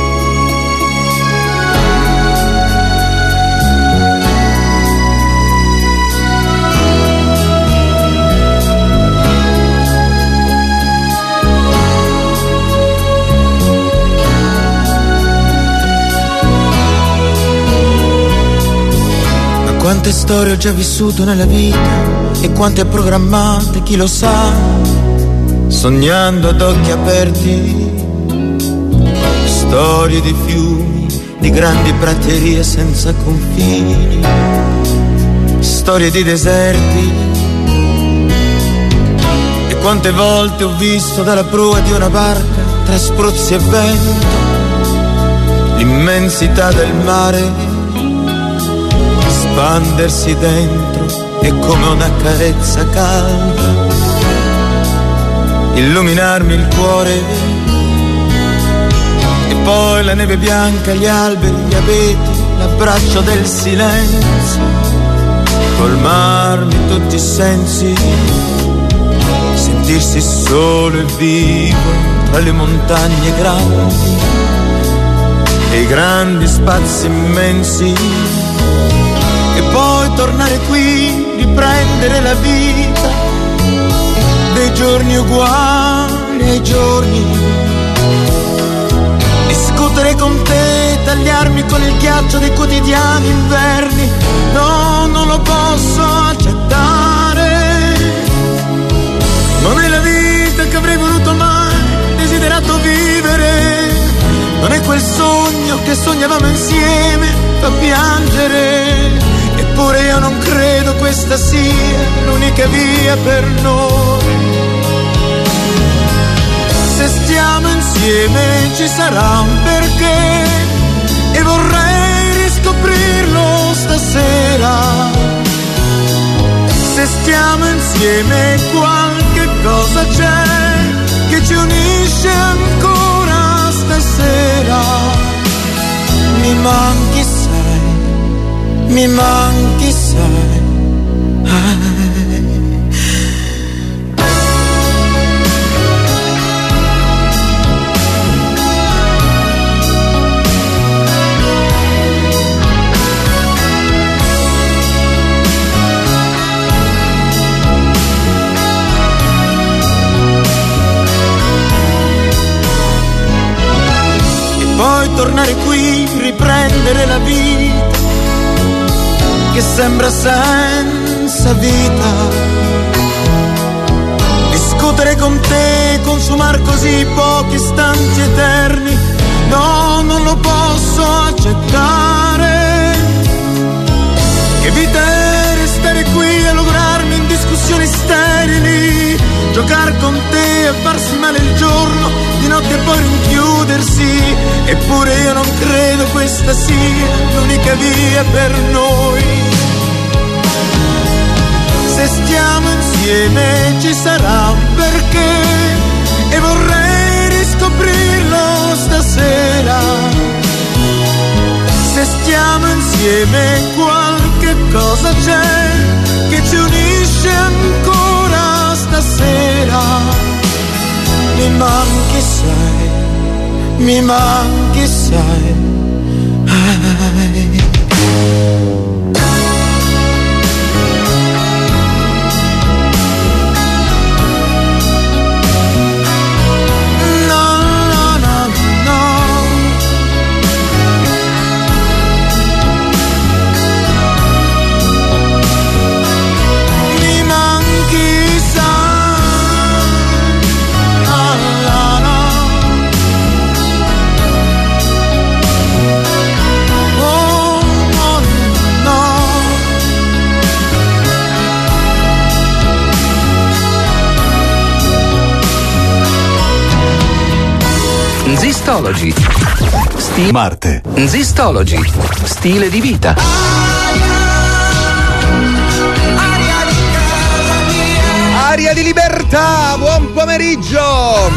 Quante storie ho già vissuto nella vita e quante programmate, chi lo sa, sognando ad occhi aperti, storie di fiumi, di grandi praterie senza confini, storie di deserti. E quante volte ho visto dalla prua di una barca, tra spruzzi e vento, l'immensità del mare espandersi dentro e come una carezza calda illuminarmi il cuore, e poi la neve bianca, gli alberi, gli abeti, l'abbraccio del silenzio, colmarmi tutti i sensi, sentirsi solo e vivo tra le montagne grandi e i grandi spazi immensi. E poi tornare qui, riprendere la vita dei giorni uguali ai giorni, discutere con te, tagliarmi con il ghiaccio dei quotidiani inverni. No, non lo posso accettare, non è la vita che avrei voluto mai desiderato vivere, non è quel sogno che sognavamo insieme, fa piangere. Eppure io non credo questa sia l'unica via per noi. Se stiamo insieme ci sarà un perché e vorrei riscoprirlo stasera. Se stiamo insieme qualche cosa c'è che ci unisce ancora stasera. Mi manchi, mi manchi, sai. tornare qui, riprendere la vita che sembra senza vita. Discutere con te, consumar così pochi istanti eterni, no, non lo posso accettare. Che vita è restare qui a lograrmi in discussioni sterili, giocare con te e farsi male il giorno, di notte poi rinchiudersi. Eppure io non credo questa sia l'unica via per noi. Se stiamo insieme ci sarà un perché e vorrei riscoprirlo stasera. Se stiamo insieme qualche cosa c'è che ci unisce ancora stasera. Mi manchi sai, mi manchi sai.
Zistology.
Marte.
Zistology. Stile di vita.
Aria di libertà, buon pomeriggio.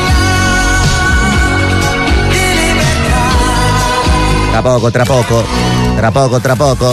Tra poco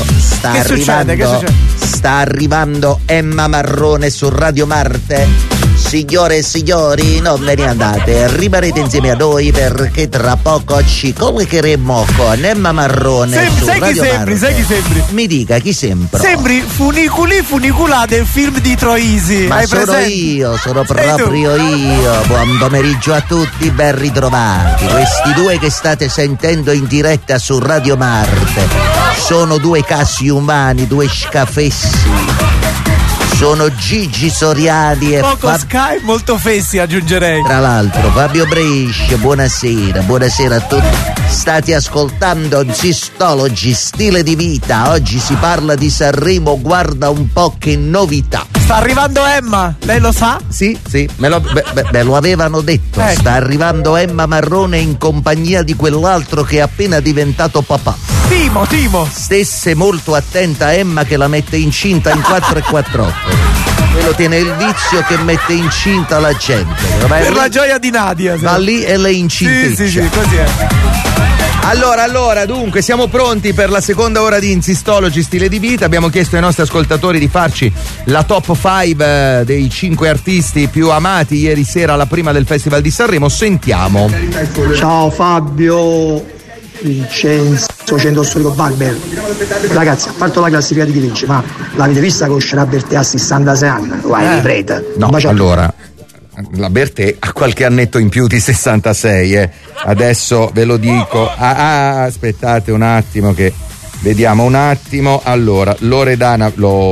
sta arrivando Emma Marrone su Radio Marte. Signore e signori, non ve ne andate, rimanete insieme a noi perché tra poco ci collegheremo con Emma Marrone su Radio Marte.
Sai chi sembri?
Mi dica, chi sembro?
Sembri Funiculà del film di Troisi.
Ma sono proprio io. Buon pomeriggio a tutti, ben ritrovati. Questi due che state sentendo in diretta su Radio Marte sono due casi umani, due scafessi. Sono Gigi Soriani e
Sky, molto fessi, aggiungerei.
Tra l'altro Fabio Brescia, buonasera a tutti. State ascoltando Zistology, stile di vita. Oggi si parla di Sanremo, guarda un po' che novità.
Sta arrivando Emma, lei lo sa?
Sì, me lo avevano detto. Sta arrivando Emma Marrone in compagnia di quell'altro che è appena diventato papà.
Timo.
Stesse molto attenta Emma che la mette incinta in 448. Quello tiene il vizio che mette incinta la gente.
Per la gioia di Nadia.
Va lì e le incinta.
Sì, così è.
Allora, dunque, siamo pronti per la seconda ora di Zistology stile di vita. Abbiamo chiesto ai nostri ascoltatori di farci la top 5 dei 5 artisti più amati ieri sera alla prima del Festival di Sanremo. Sentiamo.
Ciao Fabio, Vincenzo, Centro Storico Barber. Ragazzi, a parte la classifica di chi vince, ma l'avete vista con Scena Bertè a 66 anni? Vai, prete.
No, allora, la Bertè ha qualche annetto in più di 66, adesso ve lo dico. Aspettate un attimo che vediamo un attimo. Allora, Loredana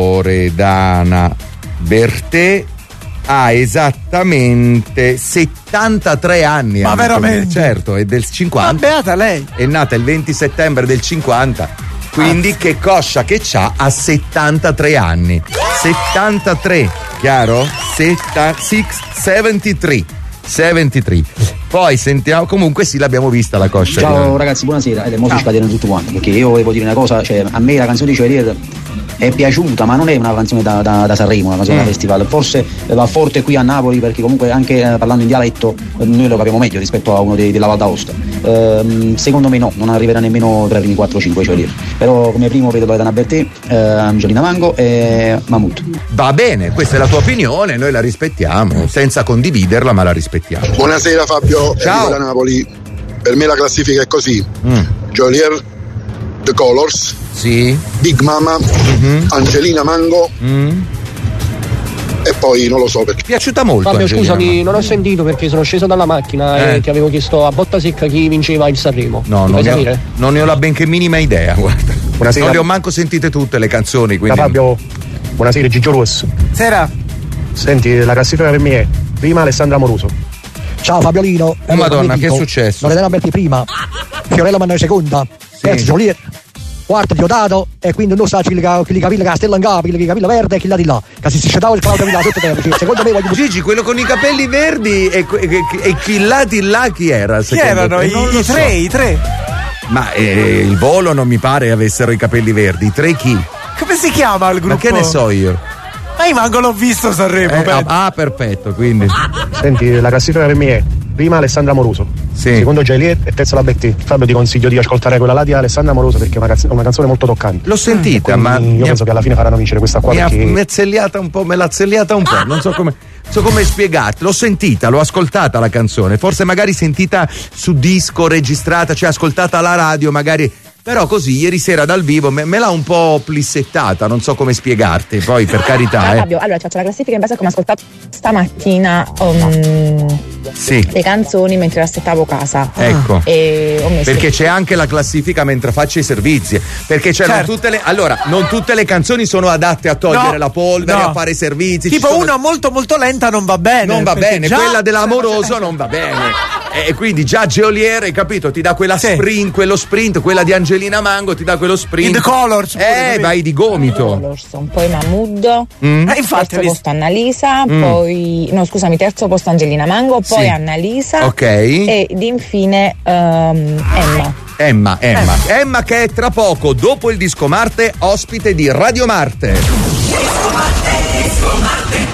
Bertè ha esattamente 73 anni.
Ma veramente?
Certo, è del 50.
Ma beata lei.
È nata il 20 settembre del 50. Quindi che coscia che c'ha a 73 anni. 73, chiaro? 73. Poi sentiamo, comunque sì, l'abbiamo vista la coscia.
Ciao ragazzi, buonasera. Ed è molto scatenano tutto quanto, perché io volevo dire una cosa, cioè a me la canzone di Chevalier è piaciuta, ma non è una canzone da Sanremo, una canzone da festival. Forse va forte qui a Napoli, perché comunque anche parlando in dialetto noi lo capiamo meglio rispetto a uno della Val d'Aosta. Secondo me non arriverà nemmeno tra i primi 4-5 Chevalier. Però come primo vedo Loredana Bertè, Angelina Mango e Mahmood.
Va bene, questa è la tua opinione, noi la rispettiamo, senza condividerla, ma la rispettiamo.
Buonasera Fabio,
ciao.
Da Napoli. Per me la classifica è così: Geolier, The Colors,
sì.
Big Mama, Angelina Mango, e poi non lo so perché.
Piaciuta molto.
Fabio,
Angelina,
scusami, non ho sentito perché sono sceso dalla macchina e ti avevo chiesto a botta secca chi vinceva il Sanremo.
No, non ne ho la benché minima idea, guarda. Buonasera. Non le ho manco sentite tutte le canzoni, quindi.
Fabio, buonasera, Gigio Rosso.
Sera.
Senti, la classifica per me è prima Alessandra Amoruso.
Ciao Fabiolino.
Oh Madonna, che è successo?
Loredana Berti prima, Fiorella Mannoi seconda, terzo Joliet, quarto Diodato e quindi non sa chi capilla che stella in capo, chi capilla verde e chi là di là. Che si scettava il Claudio Villa sottoterra. Secondo me voglio.
Gigi, quello con i capelli verdi e chi là di là chi era?
Chi erano? I tre.
Ma il Volo non mi pare avessero i capelli verdi. I tre chi?
Come si chiama il gruppo?
Ma che ne so io?
Ma io manco l'ho visto Sanremo.
Perfetto, quindi.
Senti, la classifica per me è prima Alessandra Amoruso, secondo Joliet e terza la Betty. Fabio, ti consiglio di ascoltare quella là di Alessandra Amoruso perché è una canzone molto toccante.
L'ho sentita, ma
io penso che alla fine faranno vincere questa qua.
Me l'ha zelliata un po', non so come spiegarti. L'ho sentita, l'ho ascoltata la canzone, forse magari sentita su disco, registrata, cioè ascoltata alla radio, magari. Però così ieri sera dal vivo me l'ha un po' plissettata, non so come spiegarti, poi per carità.
Fabio, allora faccio la classifica in base a come ho ascoltato stamattina le canzoni mentre aspettavo casa.
Ecco.
E ho messo
perché c'è anche la classifica mentre faccio i servizi. Perché non tutte le canzoni sono adatte a togliere la polvere, a fare i servizi.
Tipo una molto molto lenta non va bene.
Non va bene, quella dell'Amoroso non va bene. E quindi già Geolier, hai capito, ti dà quella quello sprint, quella di Angelina Mango ti dà quello sprint.
In the Colors.
Vai di gomito.
Colors, poi Mahmood,
infatti,
terzo posto Annalisa, poi no scusami, terzo posto Angelina Mango, poi Annalisa.
Ok.
Ed infine Emma.
Emma che è tra poco, dopo il Disco Marte, ospite di Radio Marte.
Disco Marte.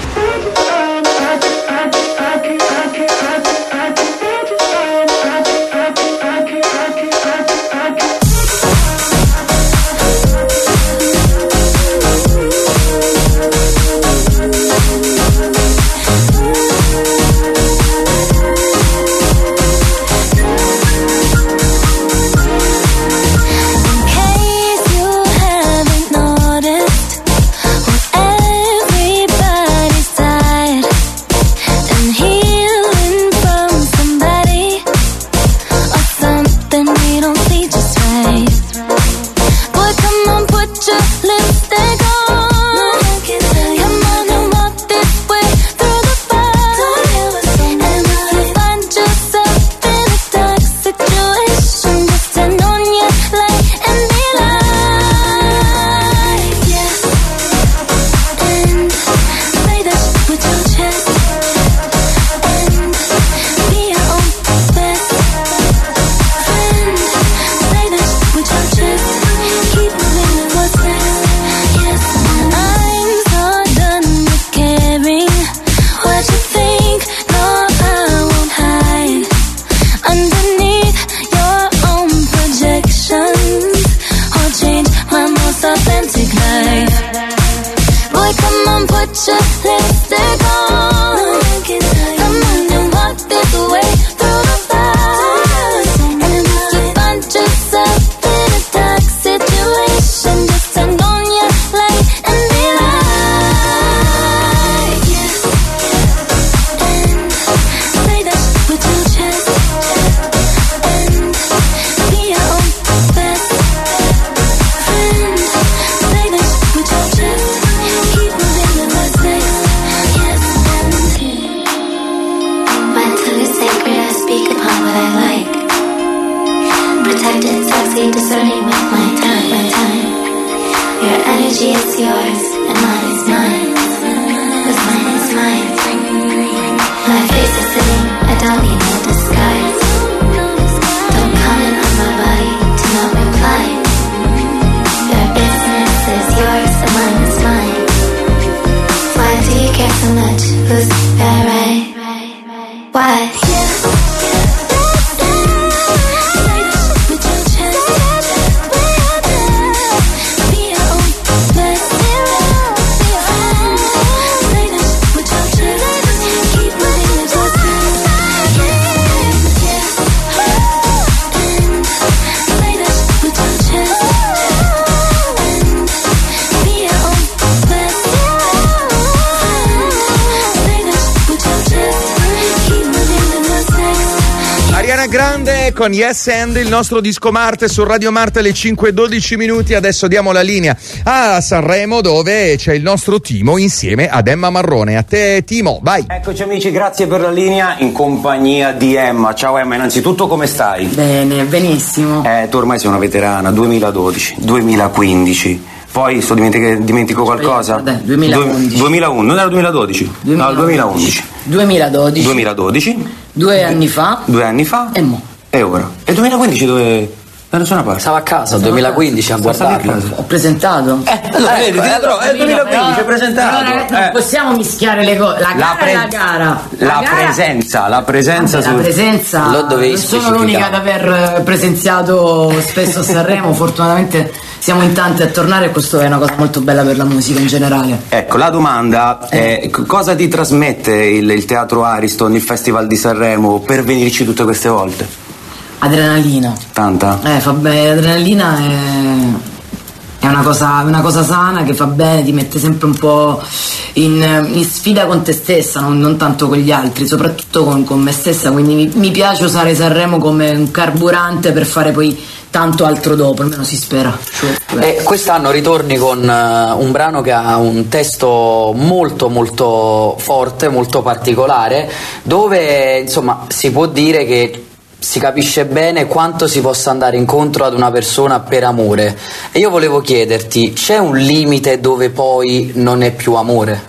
Ariana Grande con Yes and, il nostro disco Marte su Radio Marte alle 5:12 minuti. Adesso diamo la linea a Sanremo, dove c'è il nostro Timo insieme ad Emma Marrone. A te Timo, vai.
Eccoci amici, grazie per la linea in compagnia di Emma. Ciao Emma, innanzitutto come stai?
Bene, benissimo.
Tu ormai sei una veterana, 2012, 2015. Poi dimentico qualcosa?
Vabbè, 2011.
2001, non era 2012? 2011. No, 2011.
2012. 2 anni fa.
2 anni fa.
E mo.
E ora? E 2015 dove? Da nessuna parte.
Stava a casa, 2015 a guardarlo. Ho presentato.
Allora, vedi, 2015 hai presentato.
Allora, non possiamo mischiare le cose. La gara.
La presenza.
Non sono l'unica ad aver presenziato spesso a Sanremo. Fortunatamente siamo in tanti a tornare e questo è una cosa molto bella per la musica in generale.
Ecco, la domanda è cosa ti trasmette il Teatro Ariston, il Festival di Sanremo, per venirci tutte queste volte?
Adrenalina.
Tanta?
Fa bene, l'adrenalina è una cosa sana che fa bene, ti mette sempre un po' in sfida con te stessa, non tanto con gli altri, soprattutto con me stessa, quindi mi piace usare Sanremo come un carburante per fare poi tanto altro dopo, almeno si spera.
E quest'anno ritorni con un brano che ha un testo molto molto forte, molto particolare, dove insomma si può dire che si capisce bene quanto si possa andare incontro ad una persona per amore. E io volevo chiederti, c'è un limite dove poi non è più amore?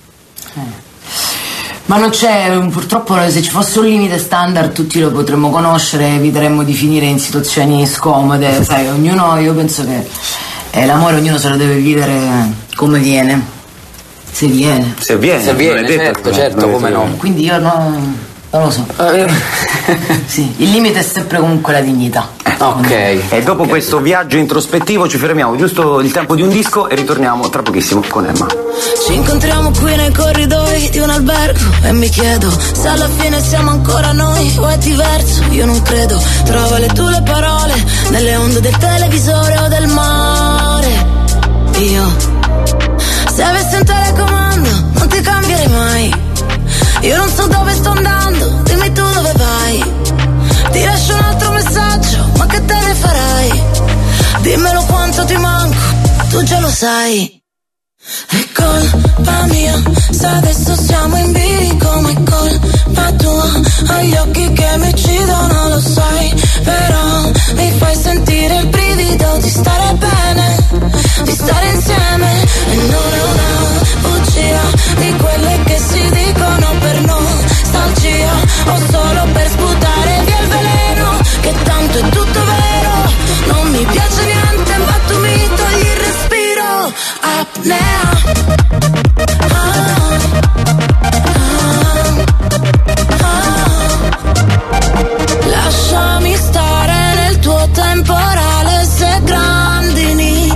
Ma non c'è, purtroppo se ci fosse un limite standard tutti lo potremmo conoscere, eviteremmo di finire in situazioni scomode, sai, io penso che l'amore ognuno se lo deve vivere come viene, se viene,
certo, come no.
Quindi io non lo so. Sì, il limite è sempre comunque la dignità.
Ok. E dopo questo viaggio introspettivo ci fermiamo giusto il tempo di un disco e ritorniamo tra pochissimo con Emma.
Ci incontriamo qui nei corridoi di un albergo e mi chiedo se alla fine siamo ancora noi o è diverso. Io non credo. Trova le tue parole nelle onde del televisore o del mare. Io, se avessi un telecomando, non ti cambierei mai. Io non so dove sto andando, dimmi tu dove vai. Ti lascio un altro messaggio, ma che te ne farai? Dimmelo quanto ti manco, tu già lo sai. È colpa mia, se adesso siamo in bilico, è colpa tua. Hai gli occhi che mi uccidono, lo sai. Però mi fai sentire il brivido di stare bene, di stare insieme. E non è una bugia di quelle che si dicono per nostalgia, o solo per sputare via il veleno, che tanto è tutto vero. Non mi piace niente, ma tu mi togli il respiro. Apnea. Lasciami stare nel tuo temporale, se grandini.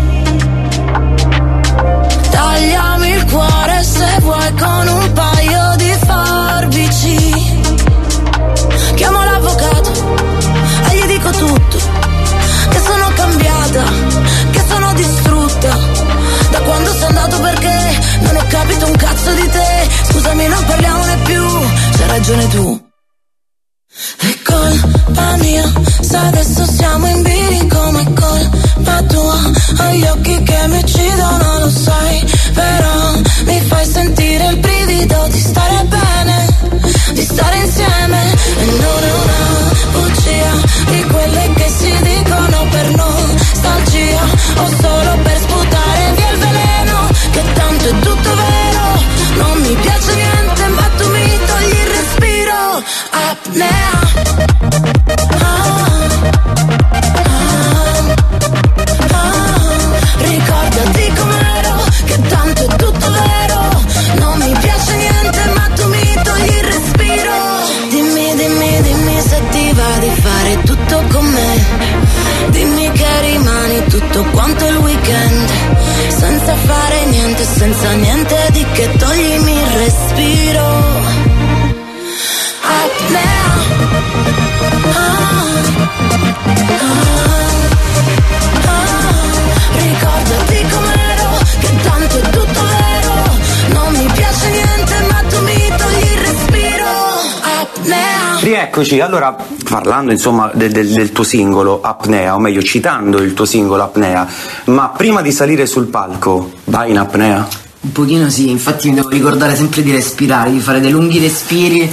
Tagliami il cuore se vuoi con un paio di forbici. Chiamo l'avvocato e gli dico tutto, che sono cambiata, che sono distrutta da quando sei andato, perché non ho capito un cazzo di te. Scusami, non parliamone più, c'hai ragione tu. È colpa mia, se adesso siamo in bilico, ma è colpa tua. Ho gli occhi che mi uccidono, lo sai. Però mi fai sentire il brivido di stare bene, di stare insieme. E non è una bugia di quelle che si dicono per nostalgia, o solo per sputare via il veleno, che tanto è tutto vero. Non mi piace niente, ma tu mi togli il respiro. Apnea. Ricordati com'ero, che tanto è tutto vero. Non mi piace niente, ma tu mi togli il respiro. Dimmi se ti va di fare tutto con me. Dimmi che rimani tutto quanto il weekend, senza fare niente, senza niente di che, toglimi il respiro. Apnea. Ricordati com'ero, che tanto è tutto vero. Non mi piace niente, ma tu mi togli il respiro. Apnea.
Eccoci, allora parlando insomma del tuo singolo Apnea, o meglio citando il tuo singolo Apnea, ma prima di salire sul palco vai in apnea?
Un pochino sì, infatti mi devo ricordare sempre di respirare, di fare dei lunghi respiri.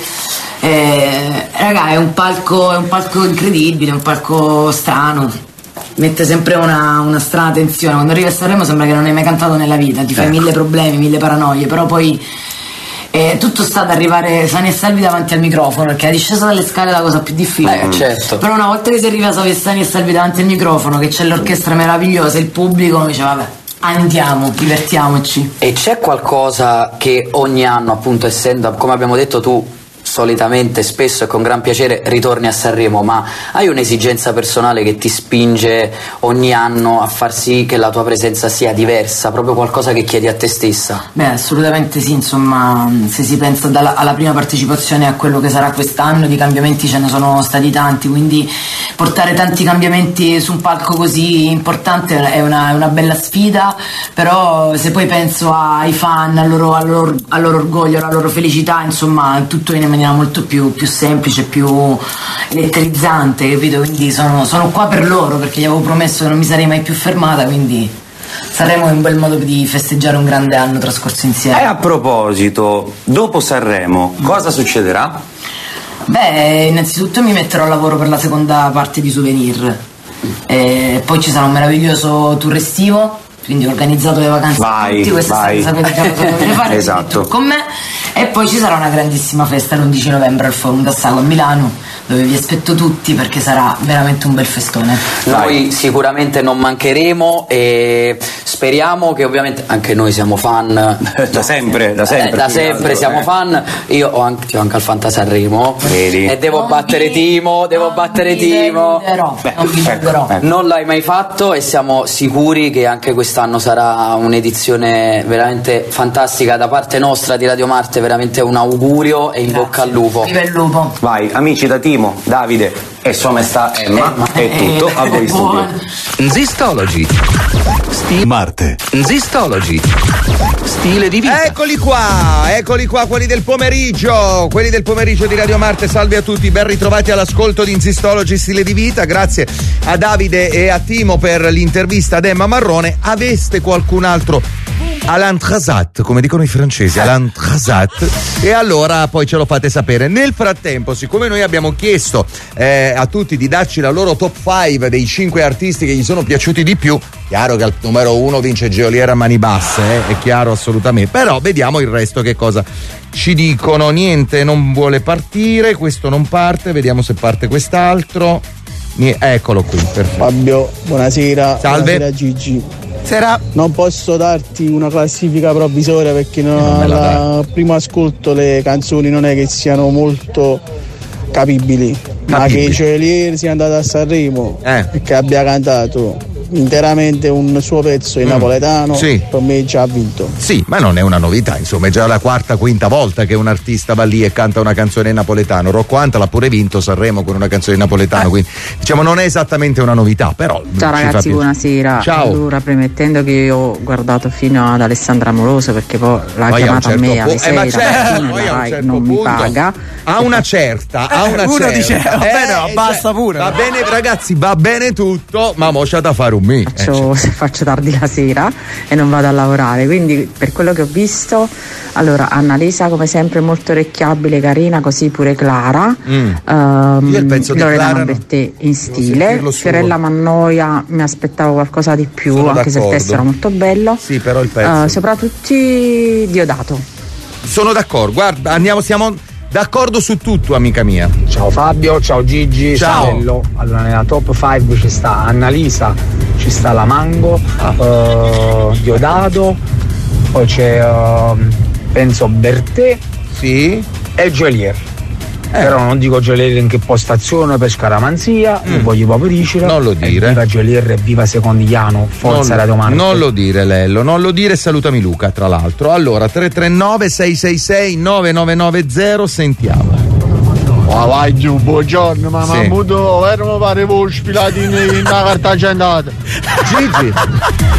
Raga, è un palco incredibile, un palco strano, mette sempre una strana tensione. Quando arrivi a Sanremo sembra che non hai mai cantato nella vita, ti fai mille problemi, mille paranoie, però poi tutto sta ad arrivare sani e salvi davanti al microfono, perché la discesa dalle scale è la cosa più difficile.
Certo.
Però una volta che si arriva sani e salvi davanti al microfono, che c'è l'orchestra meravigliosa, il pubblico, dice vabbè, andiamo, divertiamoci.
E c'è qualcosa che ogni anno, appunto, essendo, come abbiamo detto, tu solitamente, spesso e con gran piacere ritorni a Sanremo, ma hai un'esigenza personale che ti spinge ogni anno a far sì che la tua presenza sia diversa, proprio qualcosa che chiedi a te stessa?
Beh, assolutamente sì, insomma, se si pensa alla prima partecipazione a quello che sarà quest'anno, di cambiamenti ce ne sono stati tanti, quindi portare tanti cambiamenti su un palco così importante è una bella sfida, però se poi penso ai fan, al loro orgoglio, alla loro felicità, insomma, tutto viene in maniera molto più semplice, più elettrizzante, capito? Quindi sono qua per loro, perché gli avevo promesso che non mi sarei mai più fermata, quindi Sanremo è un bel modo di festeggiare un grande anno trascorso insieme.
E a proposito, dopo Sanremo cosa succederà?
Beh, innanzitutto mi metterò a lavoro per la seconda parte di Souvenir, poi ci sarà un meraviglioso tour estivo, quindi ho organizzato le vacanze tutti, quest'estate sapete già cosa dovete fare,
esatto,
con me. E poi ci sarà una grandissima festa l'11 novembre al Forum d'Assago a Milano, dove vi aspetto tutti, perché sarà veramente un bel festone.
Noi sicuramente non mancheremo e speriamo che, ovviamente, anche noi siamo fan
da sempre
siamo fan. Io ho anche al Fanta Sanremo e devo battere Timo. Non l'hai mai fatto e siamo sicuri che anche quest'anno sarà un'edizione veramente fantastica da parte nostra di Radio Marte. Veramente un augurio e in bocca al lupo.
Viva il lupo.
Vai, amici da Timo, Davide e Sua Maestà Emma, è tutto, a voi studio.
Zistology. Marte. Zistology. Stile di vita.
Eccoli qua, quelli del pomeriggio di Radio Marte. Salve a tutti, ben ritrovati all'ascolto di Zistology Stile di vita. Grazie a Davide e a Timo per l'intervista ad Emma Marrone. Aveste qualcun altro Alain Trasat, come dicono i francesi, Alain Trasat, e allora poi ce lo fate sapere. Nel frattempo, siccome noi abbiamo chiesto a tutti di darci la loro top 5 dei 5 artisti che gli sono piaciuti di più, chiaro che al numero 1 vince Geolier a mani basse, è chiaro assolutamente, però vediamo il resto che cosa ci dicono. Niente, non vuole partire, questo non parte, vediamo se parte quest'altro. Eccolo qui, perfetto.
Fabio, buonasera.
Salve.
Buonasera Gigi.
Sera.
Non posso darti una classifica provvisoria perché al primo ascolto le canzoni non è che siano molto capibili. Ma che Geolier sia andato a Sanremo e che abbia cantato interamente un suo pezzo in napoletano, per me già ha vinto.
Sì, ma non è una novità, insomma, è già la quarta, quinta volta che un artista va lì e canta una canzone in napoletano. Rocco Anta l'ha pure vinto Sanremo con una canzone in napoletano, quindi diciamo non è esattamente una novità, però.
Ciao ragazzi, buonasera.
Ciao.
Allora, premettendo che io ho guardato fino ad Alessandra Amoroso, perché poi l'ha chiamata a me alle 6 non mi paga.
A una certa.
Uno dice va bene, basta pure.
Va bene ragazzi, va bene tutto, ma mo c'è da fare un me.
Faccio tardi la sera e non vado a lavorare, quindi per quello che ho visto, allora Annalisa come sempre molto orecchiabile, carina, così pure Clara.
Io il pezzo di
Loredana
Clara
Bertè in stile, Fiorella Mannoia mi aspettavo qualcosa di più,
sono
anche se il testo era molto bello.
Sì, però il pezzo
soprattutto Diodato.
Sono d'accordo, guarda, siamo d'accordo su tutto, amica mia.
Ciao Fabio, ciao Gigi,
ciao.
Bello. Allora nella top 5 ci sta Annalisa, ci sta la Mango, Diodato, poi c'è penso Bertè e Geolier. Però non dico Geolier in che postazione per scaramanzia, non voglio proprio dicere.
Non lo dire.
Viva Geolier e viva Secondigliano, forza Radio Marte.
Non lo dire Lello, non lo dire, salutami Luca tra l'altro. Allora 339 666 9990, sentiamo.
Vai giù, buongiorno, ma
Sì.
Mammuto, erano pare voi spilati in una carta agendata.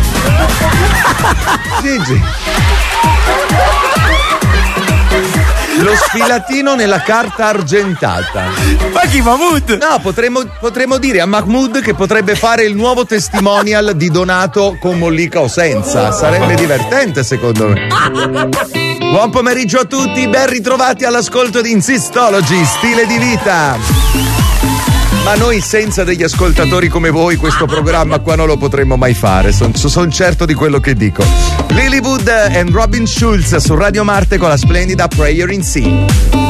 Gigi. Lo sfilatino nella carta argentata.
Ma chi, Mahmood?
No, potremmo dire a Mahmood che potrebbe fare il nuovo testimonial di Donato con mollica o senza. Sarebbe divertente, secondo me. Buon pomeriggio a tutti, ben ritrovati all'ascolto di Insistology, stile di vita. Ma noi senza degli ascoltatori come voi questo programma qua non lo potremmo mai fare, sono certo di quello che dico. Lilywood and Robin Schulz su Radio Marte con la splendida Prayer in Sea.
Yeah,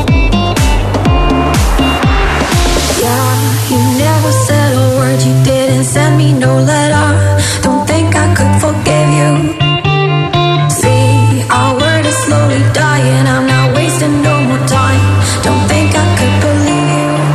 you never said a word, you didn't send me no letter. Don't think I could forgive you. See, our word is slowly dying, I'm not wasting no more time. Don't think I could believe you.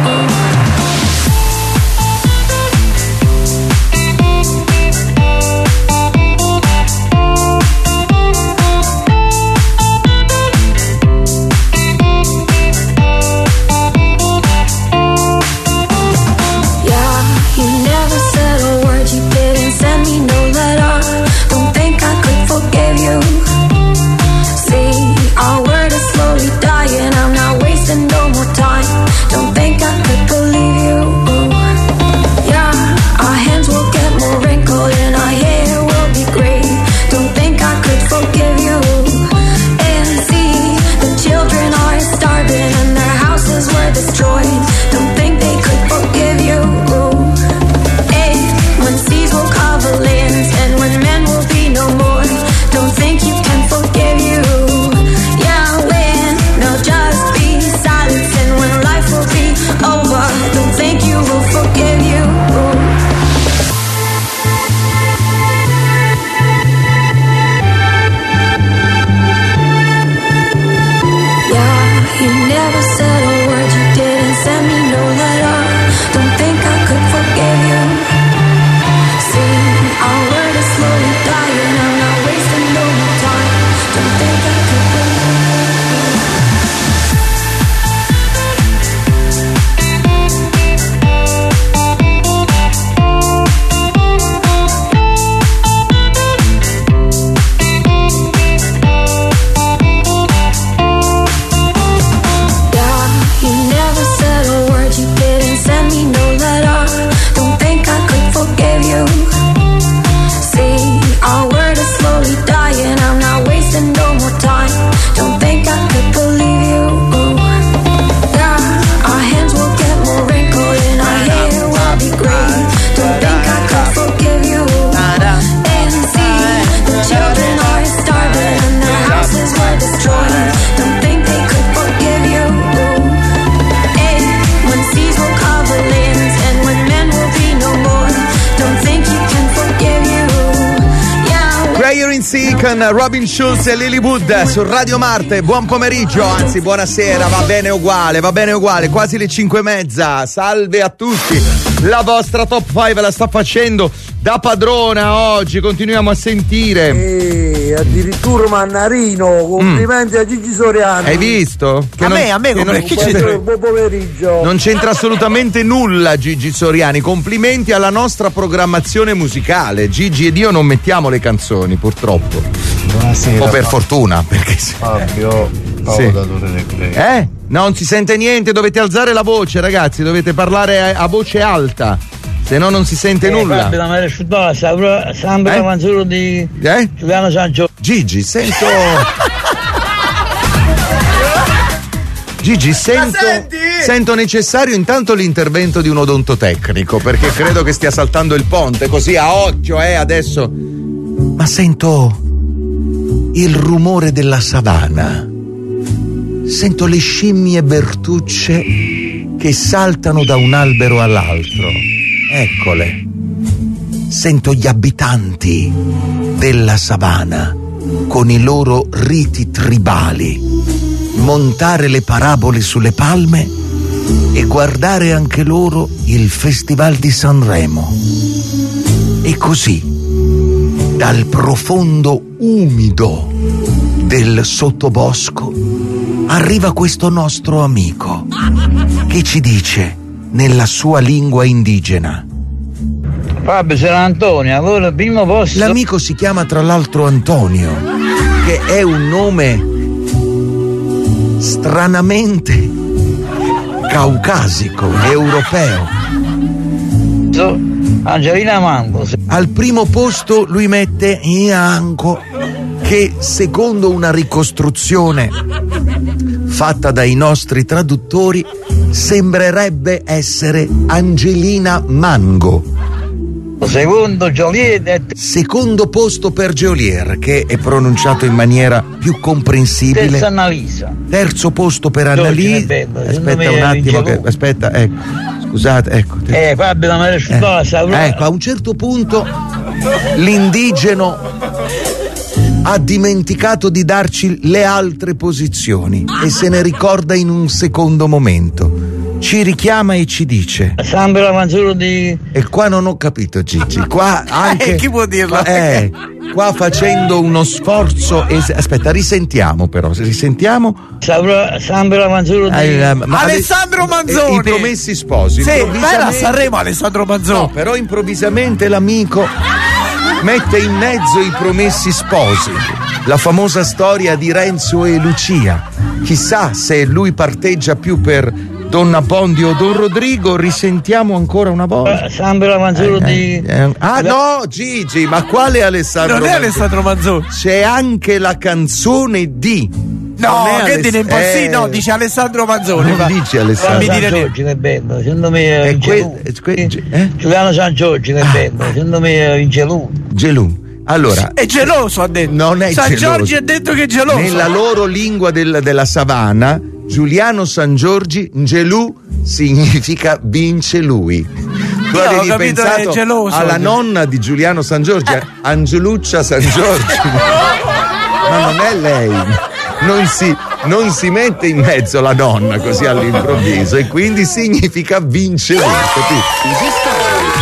Con Robin Schulz e Lilywood su Radio Marte. Buon pomeriggio, anzi buonasera, va bene uguale, quasi le 5:30. Salve a tutti. La vostra top 5 la sta facendo da padrona oggi, continuiamo a sentire.
Addirittura Mannarino, complimenti a Gigi Soriano.
Hai visto? Che
a me come buon pomeriggio.
Non c'entra assolutamente nulla Gigi Soriani, complimenti alla nostra programmazione musicale. Gigi ed io non mettiamo le canzoni, purtroppo.
Buonasera.
O per fortuna, perché
Fabio,
sì.
da Torre del Greco.
Non si sente niente, dovete alzare la voce, ragazzi, dovete parlare a voce alta. Se no non si sente nulla.
Giuliano Sancio.
Gigi, sento. Sento necessario intanto l'intervento di un odontotecnico, perché credo che stia saltando il ponte, così a occhio, adesso. Ma sento il rumore della savana. Sento le scimmie bertucce che saltano da un albero all'altro. Eccole. Sento gli abitanti della savana con i loro riti tribali montare le parabole sulle palme e guardare anche loro il Festival di Sanremo. E così, dal profondo umido del sottobosco, arriva questo nostro amico che ci dice nella sua lingua indigena:
Fabio, c'era Antonio, allora primo posto.
L'amico si chiama tra l'altro Antonio, che è un nome stranamente caucasico, europeo.
Angelina Mango.
Al primo posto lui mette Ianco, che secondo una ricostruzione fatta dai nostri traduttori sembrerebbe essere Angelina Mango.
Secondo Geolier.
Secondo posto per Geolier, che è pronunciato in maniera più comprensibile.
Terza Annalisa.
Terzo posto per Annalisa. Aspetta un attimo che. Aspetta, ecco. Scusate, ecco.
Fabio,
ecco, a un certo punto l'indigeno ha dimenticato di darci le altre posizioni e se ne ricorda in un secondo momento. Ci richiama e ci dice
Sambra Manzuro di.
E qua non ho capito, Gigi. Qua anche
chi può dirlo?
Qua facendo uno sforzo. Aspetta, risentiamo però. Risentiamo.
Sambra Manzuro di.
Alessandro Manzoni.
I Promessi Sposi.
Sì, era a Sanremo Alessandro Manzoni.
No, però improvvisamente l'amico mette in mezzo I Promessi Sposi. La famosa storia di Renzo e Lucia. Chissà se lui parteggia più per Donna Bondi o Don Rodrigo. Risentiamo ancora una volta.
Sambra Manzuro di.
No, Gigi, ma quale Alessandro?
Non è Alessandro Manzoni.
C'è anche la canzone di.
No, che dire sì, no, dice Alessandro Manzoni.
Non dice Alessandro.
San Giorgio che è bello, secondo me Giuliano San Giorgio che è bello, secondo me vince lui.
Gelù. Allora,
è geloso, ha detto.
Non è
San
geloso.
Giorgi ha detto che è geloso.
Nella loro lingua della savana, Giuliano San Giorgi, Gelù significa vince lui. Tu avevi pensato
geloso,
alla nonna di Giuliano San Giorgi, Angeluccia San Giorgi. Ma non è lei. Non si mette in mezzo la nonna così all'improvviso e quindi significa vince lui, capito?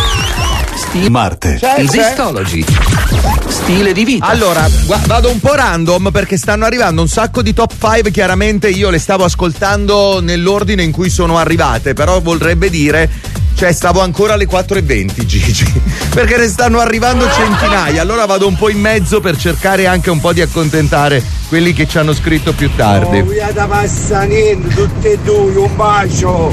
Marte. Esistology. Stile di vita.
Allora, vado un po' random perché stanno arrivando un sacco di top 5. Chiaramente io le stavo ascoltando nell'ordine in cui sono arrivate, però vorrebbe dire, cioè stavo ancora alle 4:20, Gigi, perché ne stanno arrivando centinaia. Allora vado un po' in mezzo per cercare anche un po' di accontentare quelli che ci hanno scritto più tardi.
Via da passa niente, tutte e due, un bacio.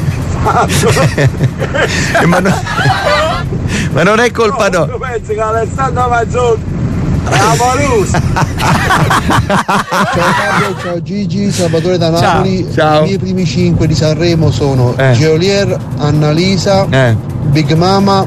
Ma non è colpa no.
Penso che Alessandro Manzoni amoroso.
Ciao Fabio, ciao Gigi, Salvatore da Napoli.
Ciao.
I miei primi 5 di Sanremo sono Geolier, Annalisa, Big Mama,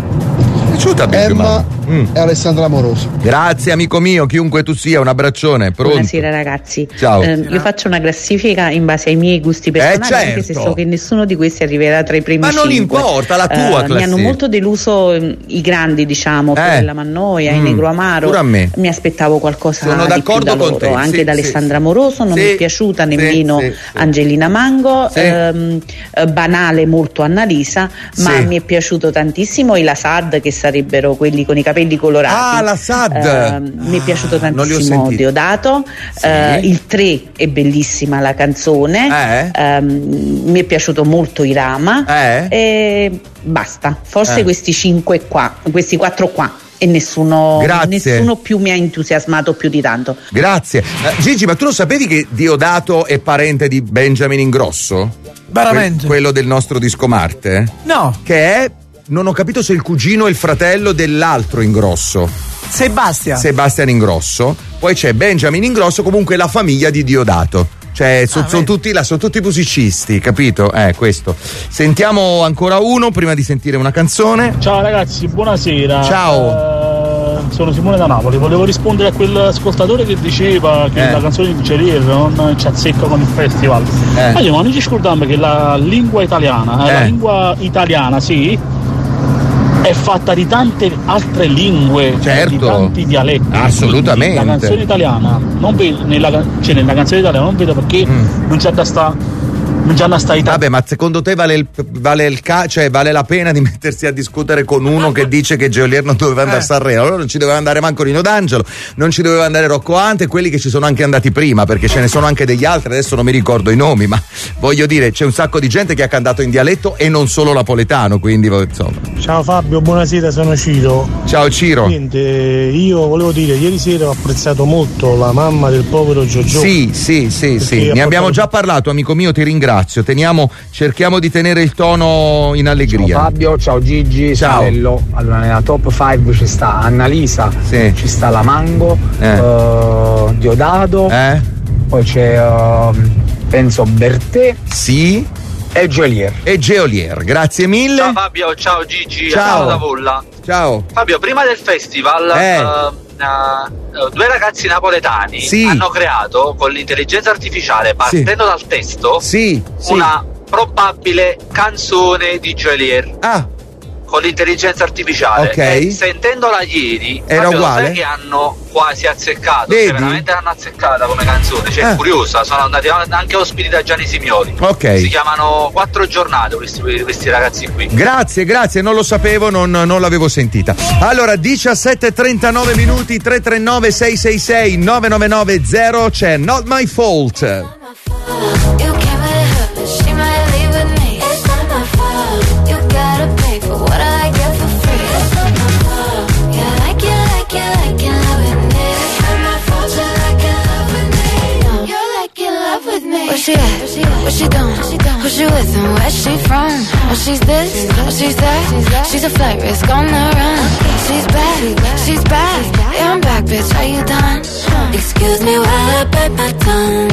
Emma e Alessandra Amoroso.
Grazie amico mio, chiunque tu sia, un abbraccione. Pronto?
Buonasera ragazzi.
Ciao.
Io faccio una classifica in base ai miei gusti personali,
certo.
Anche se so che nessuno di questi arriverà tra i primi 5.
Ma non importa, la tua classifica.
Mi hanno molto deluso i grandi, diciamo, Fiorella Mannoia, i Negro Amaro.
Pure a me.
Mi aspettavo qualcosa
sono
di più da loro,
con te.
anche da Alessandra Amoroso, non mi è piaciuta nemmeno Angelina Mango, banale molto Annalisa, ma mi è piaciuto tantissimo i Lasad, che sarebbero quelli con i capelli colorati.
La SAD
mi è piaciuto tantissimo Deodato. Il 3 è bellissima la canzone. Mi è piaciuto molto Irama. E basta, forse questi 5 qua, questi 4 qua. E nessuno più mi ha entusiasmato più di tanto.
Grazie. Gigi, ma tu lo sapevi che Deodato è parente di Benjamin Ingrosso?
Veramente?
Quello del nostro disco Marte?
No.
Che è, non ho capito se il cugino o il fratello dell'altro Ingrosso. Sebastian Ingrosso. Poi c'è Benjamin Ingrosso, comunque la famiglia di Deodato. Cioè sono tutti musicisti, capito? Questo. Sentiamo ancora uno prima di sentire una canzone.
Ciao ragazzi, buonasera.
Ciao.
Sono Simone da Napoli. Volevo rispondere a quell'ascoltatore che diceva che la canzone di Geolier non ci azzecca con il festival. Ma io non ci scordiamo che la lingua italiana, sì, è fatta di tante altre lingue, di tanti dialetti.
Assolutamente.
La canzone italiana non vedo, nella canzone italiana non vedo perché non c'è da sta
Vabbè, ma secondo te vale la pena di mettersi a discutere con uno che dice che Geolier non doveva andare a Sanremo? Allora non ci doveva andare manco Nino D'Angelo, non ci doveva andare Rocco Ante, quelli che ci sono anche andati prima, perché ce ne sono anche degli altri, adesso non mi ricordo i nomi, ma voglio dire, c'è un sacco di gente che ha cantato in dialetto e non solo napoletano, quindi insomma.
Ciao Fabio, buonasera, sono Ciro.
Ciao Ciro.
Niente, io volevo dire, ieri sera ho apprezzato molto la mamma del povero Giorgio.
Sì, ne abbiamo già parlato, amico mio, ti ringrazio. Cerchiamo di tenere il tono in allegria.
Ciao Fabio, ciao Gigi, ciao. Bello. Allora nella top 5 ci sta Annalisa, ci sta la Mango, Diodato, poi c'è penso Bertè.
Sì.
E
Geolier, grazie mille.
Ciao Fabio, ciao Gigi,
ciao
da Volla.
Ciao
Fabio, prima del festival due ragazzi napoletani hanno creato con l'intelligenza artificiale, partendo dal testo, una probabile canzone di Geolier. Con l'intelligenza artificiale, sentendola ieri
era uguale,
sai che hanno quasi azzeccato, cioè veramente l'hanno azzeccata come canzone, cioè è curiosa. Sono andati anche ospiti da Gianni Simioli. Si chiamano 4 giornate questi ragazzi qui.
Grazie, non lo sapevo, non l'avevo sentita. Allora 17:39 minuti, 339 666 9990, c'è Not My Fault.
Where she at? What she doing? Who she with and where she from? Oh, she's this, oh, she's that. She's a flight risk on the run. She's back, yeah, I'm back, bitch, are you done? Excuse me while I bite my tongue.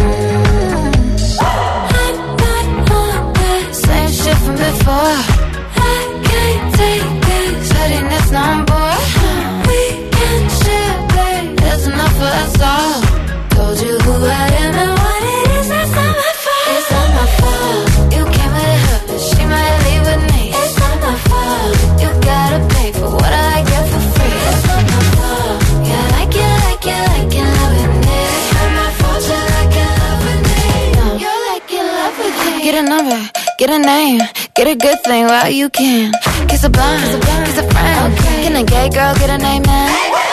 I'm not on that same shit from before. I can't take this pettiness no more. We can share, babe, there's enough for us all. Told you who I am and what it is, that's not my fault. It's not my fault. You came with her, but she might leave with me. It's not my fault. You gotta pay for what I get for free. It's not my fault. Yeah, like it, love with me. It's not my fault, you like it, love with me. No, you're like it, love with me. Get a number, get a name, get a good thing while you can. Kiss a blind, kiss a friend. Can a gay girl get a name now?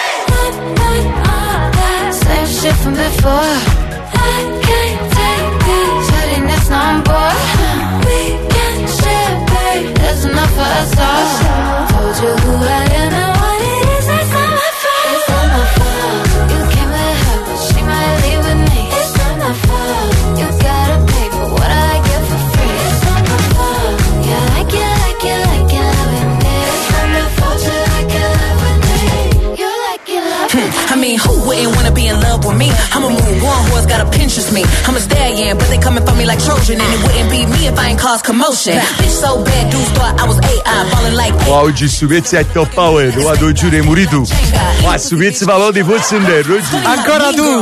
Same shit from before. I can't take this pettiness no more. We can share, babe, there's enough for us all. Told you who I am and what it is, that's not my fault. It's not my fault. You came with her, but she might leave with me. It's not my fault. You gotta pay for what I get for free. It's not my fault. Yeah, like it, love with me. It's not my fault, you like it, love with me. You like it, love with me.
I mean, who wouldn't wanna be in love with me? I'm a move on, who's gotta Pinterest me? I'm a stallion, but they coming for me like Trojan. And it wouldn't be me if I ain't cause commotion. Bitch so bad, dudes thought I was AI, falling like
wow, oggi su pezzi è top power, guarda, giuro, muri tu. Ma su pezzi fa di forse in derro, oggi.
Ancora tu,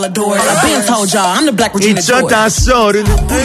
It's a tassore,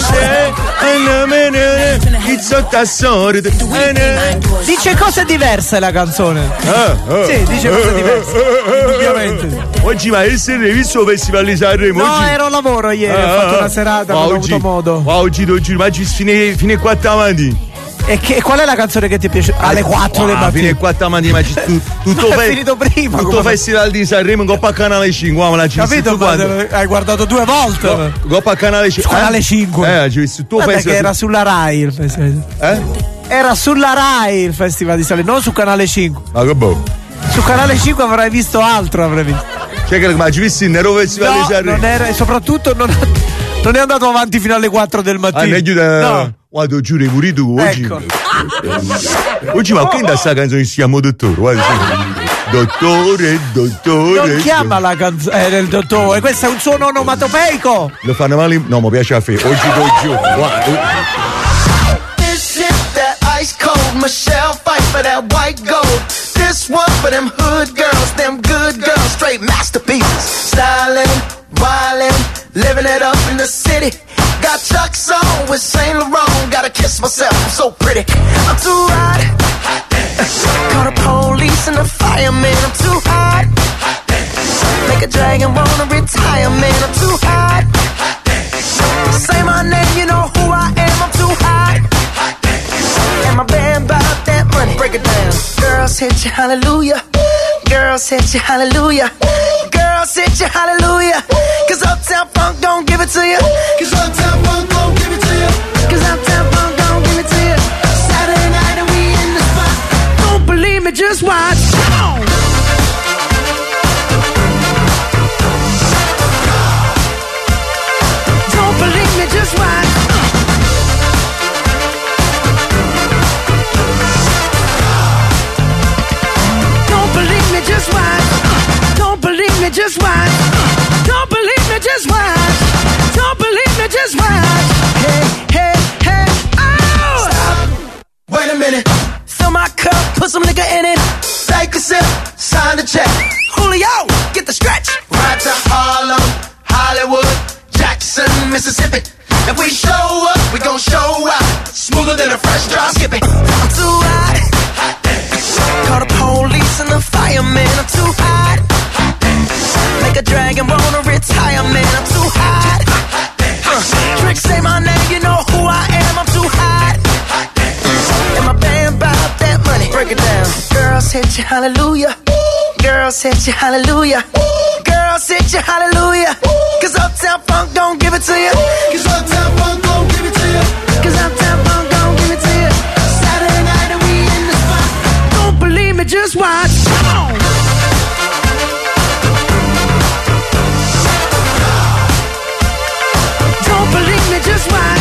it's a tassore.
Dice cose diverse la canzone. Sì, dice cose diverse. Ovviamente.
Oggi ma essere visto il festival di Sanremo?
No, ero a lavoro ieri, ho fatto una serata, non ho avuto modo.
Oggi ma fine 4 avanti.
E qual è la canzone che ti piace? Alle 4 del mattino.
Fine 4 avanti, ma tutto
è finito prima.
Tutto festival di Sanremo in Coppa Canale 5, ma la
capito? Hai guardato 2 volte.
Coppa Canale 5.
Canale 5.
Ci visto tu
festival. Che era sulla Rai il festival. Era sulla Rai il festival di Sanremo, non su Canale 5.
Ma che boh.
Su Canale 5 avrai visto altro, avrei visto.
Cioè che ma ci visto il Nero Festival di Sanremo?
Non era, e soprattutto non è andato avanti fino alle 4 del mattino.
No. Guarda, giuro, pure tu oggi.
Ecco.
Oggi ma che da sta canzone si chiama Dottore? Guarda, Dottore.
Non chiama la canzone del dottore, questo è un suono onomatopeico.
Lo fanno male? No, mi piace a fe. Oggi
This is that ice cold Michelle fight for that white gold. This one for them hood girls, them good girls, straight masterpieces. Stylin', wildin', living it up in the city. Got Chuck's on with Saint Laurent. Gotta kiss myself, I'm so pretty. I'm too hot. Call the police and the fireman. I'm too hot. Make a dragon wanna retire, man. I'm too hot. Say my name, you know who I am. Girls hit you hallelujah. Girls hit you hallelujah. Girls hit you hallelujah. Cause Uptown Funk don't give it to you. Cause Uptown Funk don't give it to you. Cause Uptown Funk don't give it to you. Saturday night and we in the spot. Don't believe me, just watch. Come on. Don't believe me, just watch. Don't believe me, just watch. Don't believe me, just watch. Don't believe me, just watch. Don't believe me, just watch. Hey, hey, hey, oh! Stop. Wait a minute. Fill my cup, put some nigga in it. Take a sip, sign the check. Julio, get the stretch. Right to Harlem, Hollywood, Jackson, Mississippi. If we show up, we gon' show out. Smoother than a fresh drop skipping. I'm too hot. Hot dance. Call the police and the fireman. I'm too hot. Hot dance. Make a dragon wanna retire, man. I'm too hot. Hot dance. Tricks say my name, you know who I am. I'm too hot. Hot dance. And my band bought that money. Break it down. Girls hit you hallelujah. Girls hit you hallelujah. Girls hit you hallelujah. Cause Uptown Funk don't give it to you. Cause Uptown Funk don't give it to you. Cause Uptown Funk don't give it to you. Saturday night and we in the spot. Don't believe me, just watch. Come on. Don't believe me, just watch.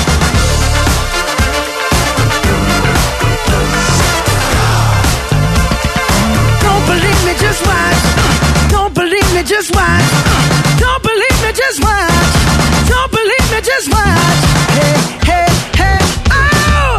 Don't believe me, just watch. Don't believe me, just watch. Don't believe me, just watch. Don't believe me, just watch. Hey, hey, hey, oh!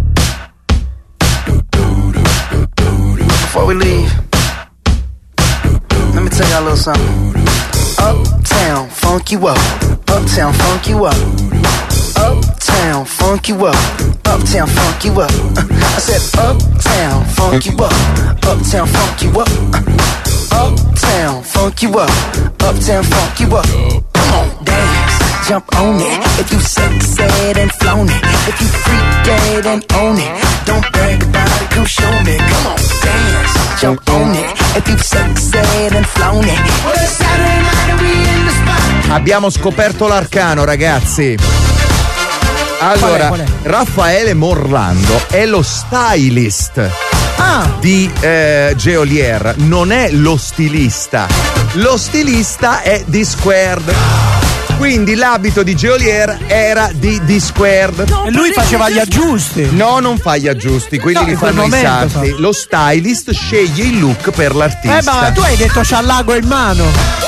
Before we leave, let me tell y'all a little something. Uptown, funk you up. Uptown, funk you up. Uptown, funk you up. Uptown, funk you up. I said uptown, funk you up. Uptown, funk you up. Uptown, funk you up. Uptown, funk you up. Come on, dance, jump on it. If you sexed and flown it. If you freaked and own it. Don't brag about it, come show me. Come on, dance, jump on it. If you sexed and flown it. Well, it's Saturday night and we in the spot.
Abbiamo scoperto l'arcano, ragazzi. Allora, qual è? Raffaele Morlando è lo stylist di Geolier, non è lo stilista. Lo stilista è D-Squared. Quindi l'abito di Geolier era di D-Squared.
E lui faceva gli aggiusti.
No, non fa gli aggiusti, quelli li fanno i sarti. Lo stylist sceglie il look per l'artista.
Ma tu hai detto c'ha l'ago in mano.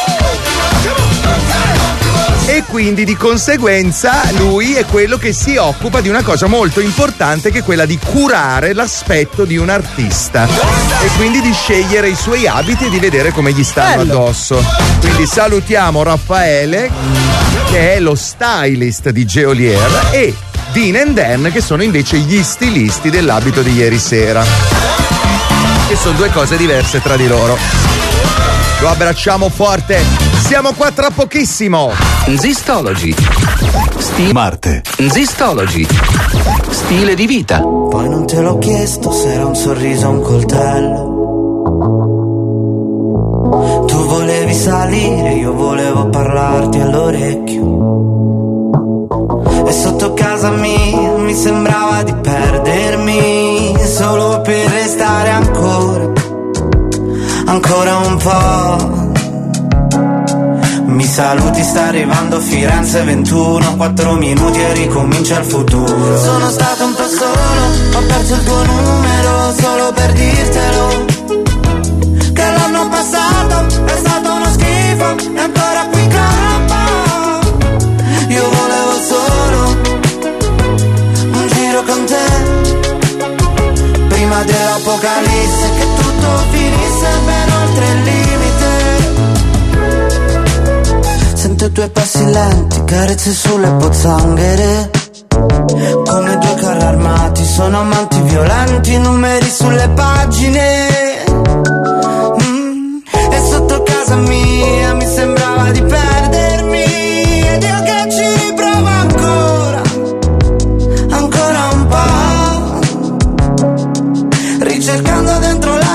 E quindi di conseguenza lui è quello che si occupa di una cosa molto importante, che è quella di curare l'aspetto di un artista e quindi di scegliere i suoi abiti e di vedere come gli stanno addosso. Quindi salutiamo Raffaele, che è lo stylist di Geolier, e Dean and Dan, che sono invece gli stilisti dell'abito di ieri sera, che sono due cose diverse tra di loro. Lo abbracciamo forte. Siamo qua tra pochissimo.
Zistology. Marte. Zistology. Stile di vita.
Poi non te l'ho chiesto se era un sorriso o un coltello. Tu volevi salire, io volevo parlarti all'orecchio. E sotto casa mia mi sembrava di perdermi, solo per restare ancora un po'. Mi saluti, sta arrivando Firenze 21, 4 minuti e ricomincia il futuro. Sono stato un po' solo, ho perso il tuo numero solo per dirtelo, che l'anno passato è stato uno schifo e ancora qui campo. Io volevo solo un giro con te, prima dell'apocalisse, che tutto finisse ben oltre il limite. Sento i tuoi passi lenti, carezze sulle pozzanghere, come due carri armati, sono amanti violenti, numeri sulle pagine. E sotto casa mia mi sembrava di perdermi, ed io che ci riprovo ancora un po', ricercando dentro la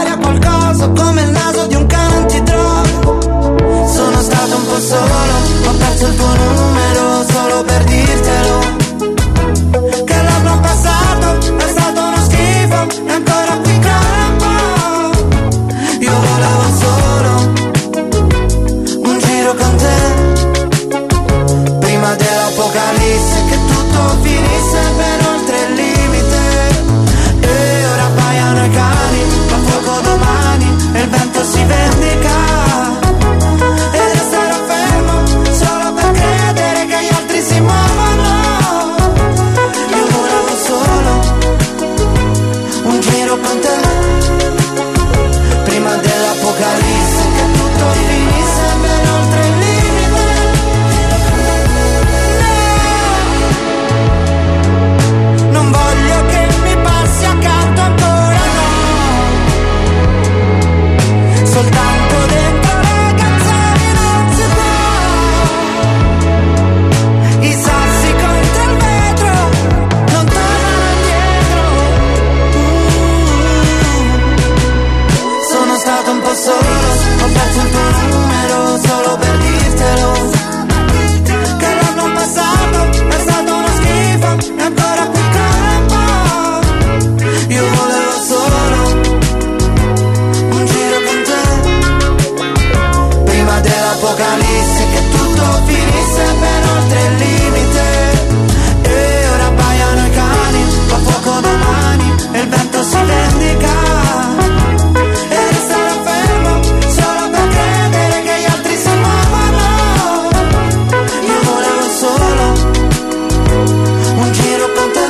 con te, prima dell'apocalisse, che tutto finisse ben oltre il limite. No, non voglio che mi passi accanto ancora, no, soltanto dentro le canzoni non si può. I sassi contro il vetro non tornano indietro. Sono stato un po' solo, ho perso il tuo numero solo per dirtelo, che l'anno passato è stato uno schifo e ancora più campo. Io volevo solo un giro con te, prima dell'apocalisse, che tutto finisse ben oltre il limite. E ora baiano i cani, fa fuoco domani e il vento si vendica. E resterò fermo solo per credere che gli altri si muovono. Io volevo solo un giro con te,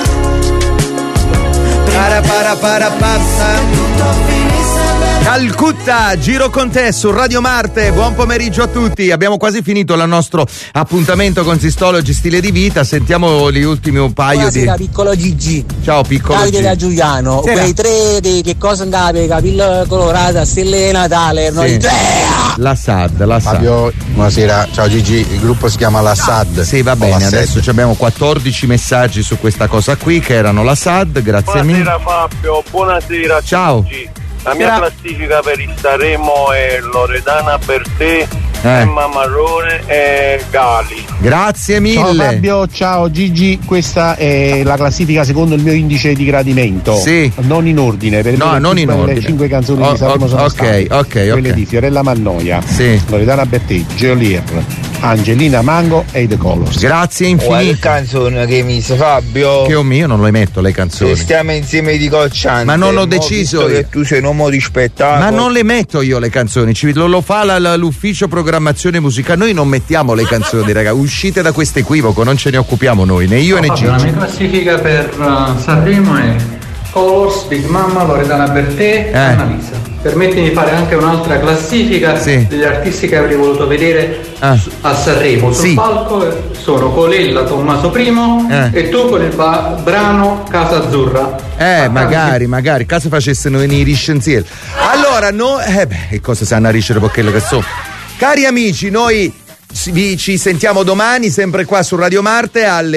tutto finisse ben.
Calcutta, giro con te su Radio Marte. Buon pomeriggio a tutti. Abbiamo quasi finito il nostro appuntamento con Sistologi Stile di Vita. Sentiamo gli ultimi un paio.
Buonasera, piccolo Gigi.
Ciao piccolo
Davide
Gigi.
da Giuliano.
Sera.
Quei tre di che cosa andavi, capello colorato, stelle di Natale, non
Sì.
idea.
La SAD.
Fabio, buonasera, ciao Gigi, il gruppo si chiama la SAD.
Sì, va bene, adesso abbiamo 14 messaggi su questa cosa qui che erano la SAD, grazie mille.
Buonasera Fabio, buonasera a
Ciao.
tutti. La mia classifica per il Sanremo è Loredana Bertè, Emma Marrone e Gali.
Grazie mille.
Ciao Fabio, ciao Gigi, questa è la classifica secondo il mio indice di gradimento.
Sì.
Non in ordine, per
No,
me
non in ordine.
Le 5 canzoni di Sanremo sono state quelle di Fiorella Mannoia, Loredana Bertè, Geolier, Angelina Mango e The Colors.
Grazie
Quale
infinite.
canzone che hai messo Fabio?
Che ho mio, non le metto le canzoni.
Se stiamo insieme di cocciante.
Ma non ho deciso io.
Che tu sei un uomo di spettacolo.
Ma non le metto io le canzoni, lo fa l'ufficio programmazione musicale. Noi non mettiamo le canzoni, raga. Uscite da questo equivoco, non ce ne occupiamo noi, né io né Gigi.
La mia classifica per Sanremo è Colors, Big Mama, Loredana Bertè, Annalisa. Permettimi di fare anche un'altra classifica degli artisti che avrei voluto vedere a Sanremo. Sul palco sono Colella, Tommaso I e tu con il brano Casa Azzurra.
Magari, caso facessero venire i riscenzieri. Allora, che cosa sanno a ricevere per quello che so. Cari amici, noi ci sentiamo domani sempre qua su Radio Marte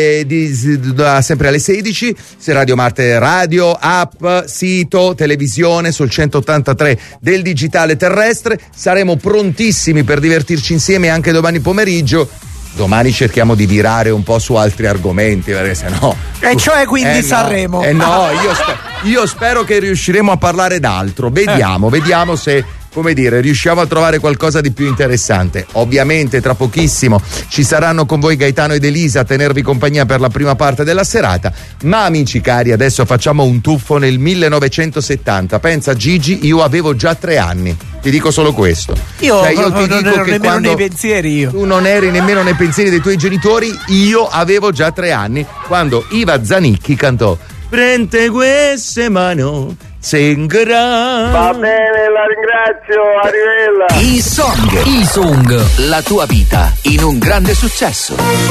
sempre alle 16. Se Radio Marte radio, app, sito, televisione sul 183 del digitale terrestre. Saremo prontissimi per divertirci insieme anche domani pomeriggio. Domani cerchiamo di virare un po' su altri argomenti, perché sennò.
E cioè quindi Sanremo.
No, io spero che riusciremo a parlare d'altro. Vediamo se, come dire, riusciamo a trovare qualcosa di più interessante. Ovviamente tra pochissimo ci saranno con voi Gaetano ed Elisa a tenervi compagnia per la prima parte della serata. Ma amici cari, adesso facciamo un tuffo nel 1970. Pensa Gigi, io avevo già 3 anni. Ti dico solo questo.
Io
ti
non
dico
ero
che
nemmeno
quando
nei pensieri io.
tu non eri nemmeno nei pensieri dei tuoi genitori, io avevo già 3 anni quando Iva Zanicchi cantò "Prende queste mano, singherà".
Va bene, la ringrazio, arrivederla.
I Song, la tua vita in un grande successo.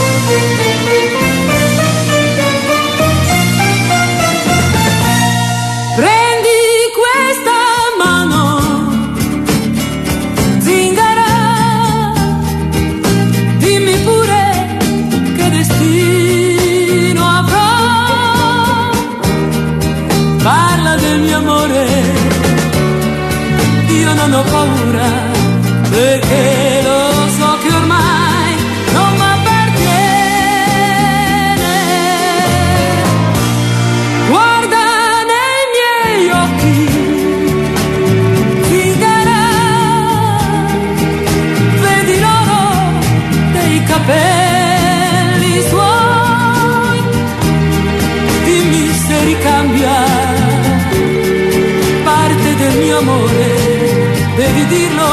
Prendi questa mano, zingara, dimmi pure che destino avrò. Parla del mio amore, io non ho paura, perché lo so che ormai non mi appartiene. Guarda nei miei occhi, zingara, vedi l'oro dei capelli suoi, dimmi se ricambia parte del mio amore, devi dirlo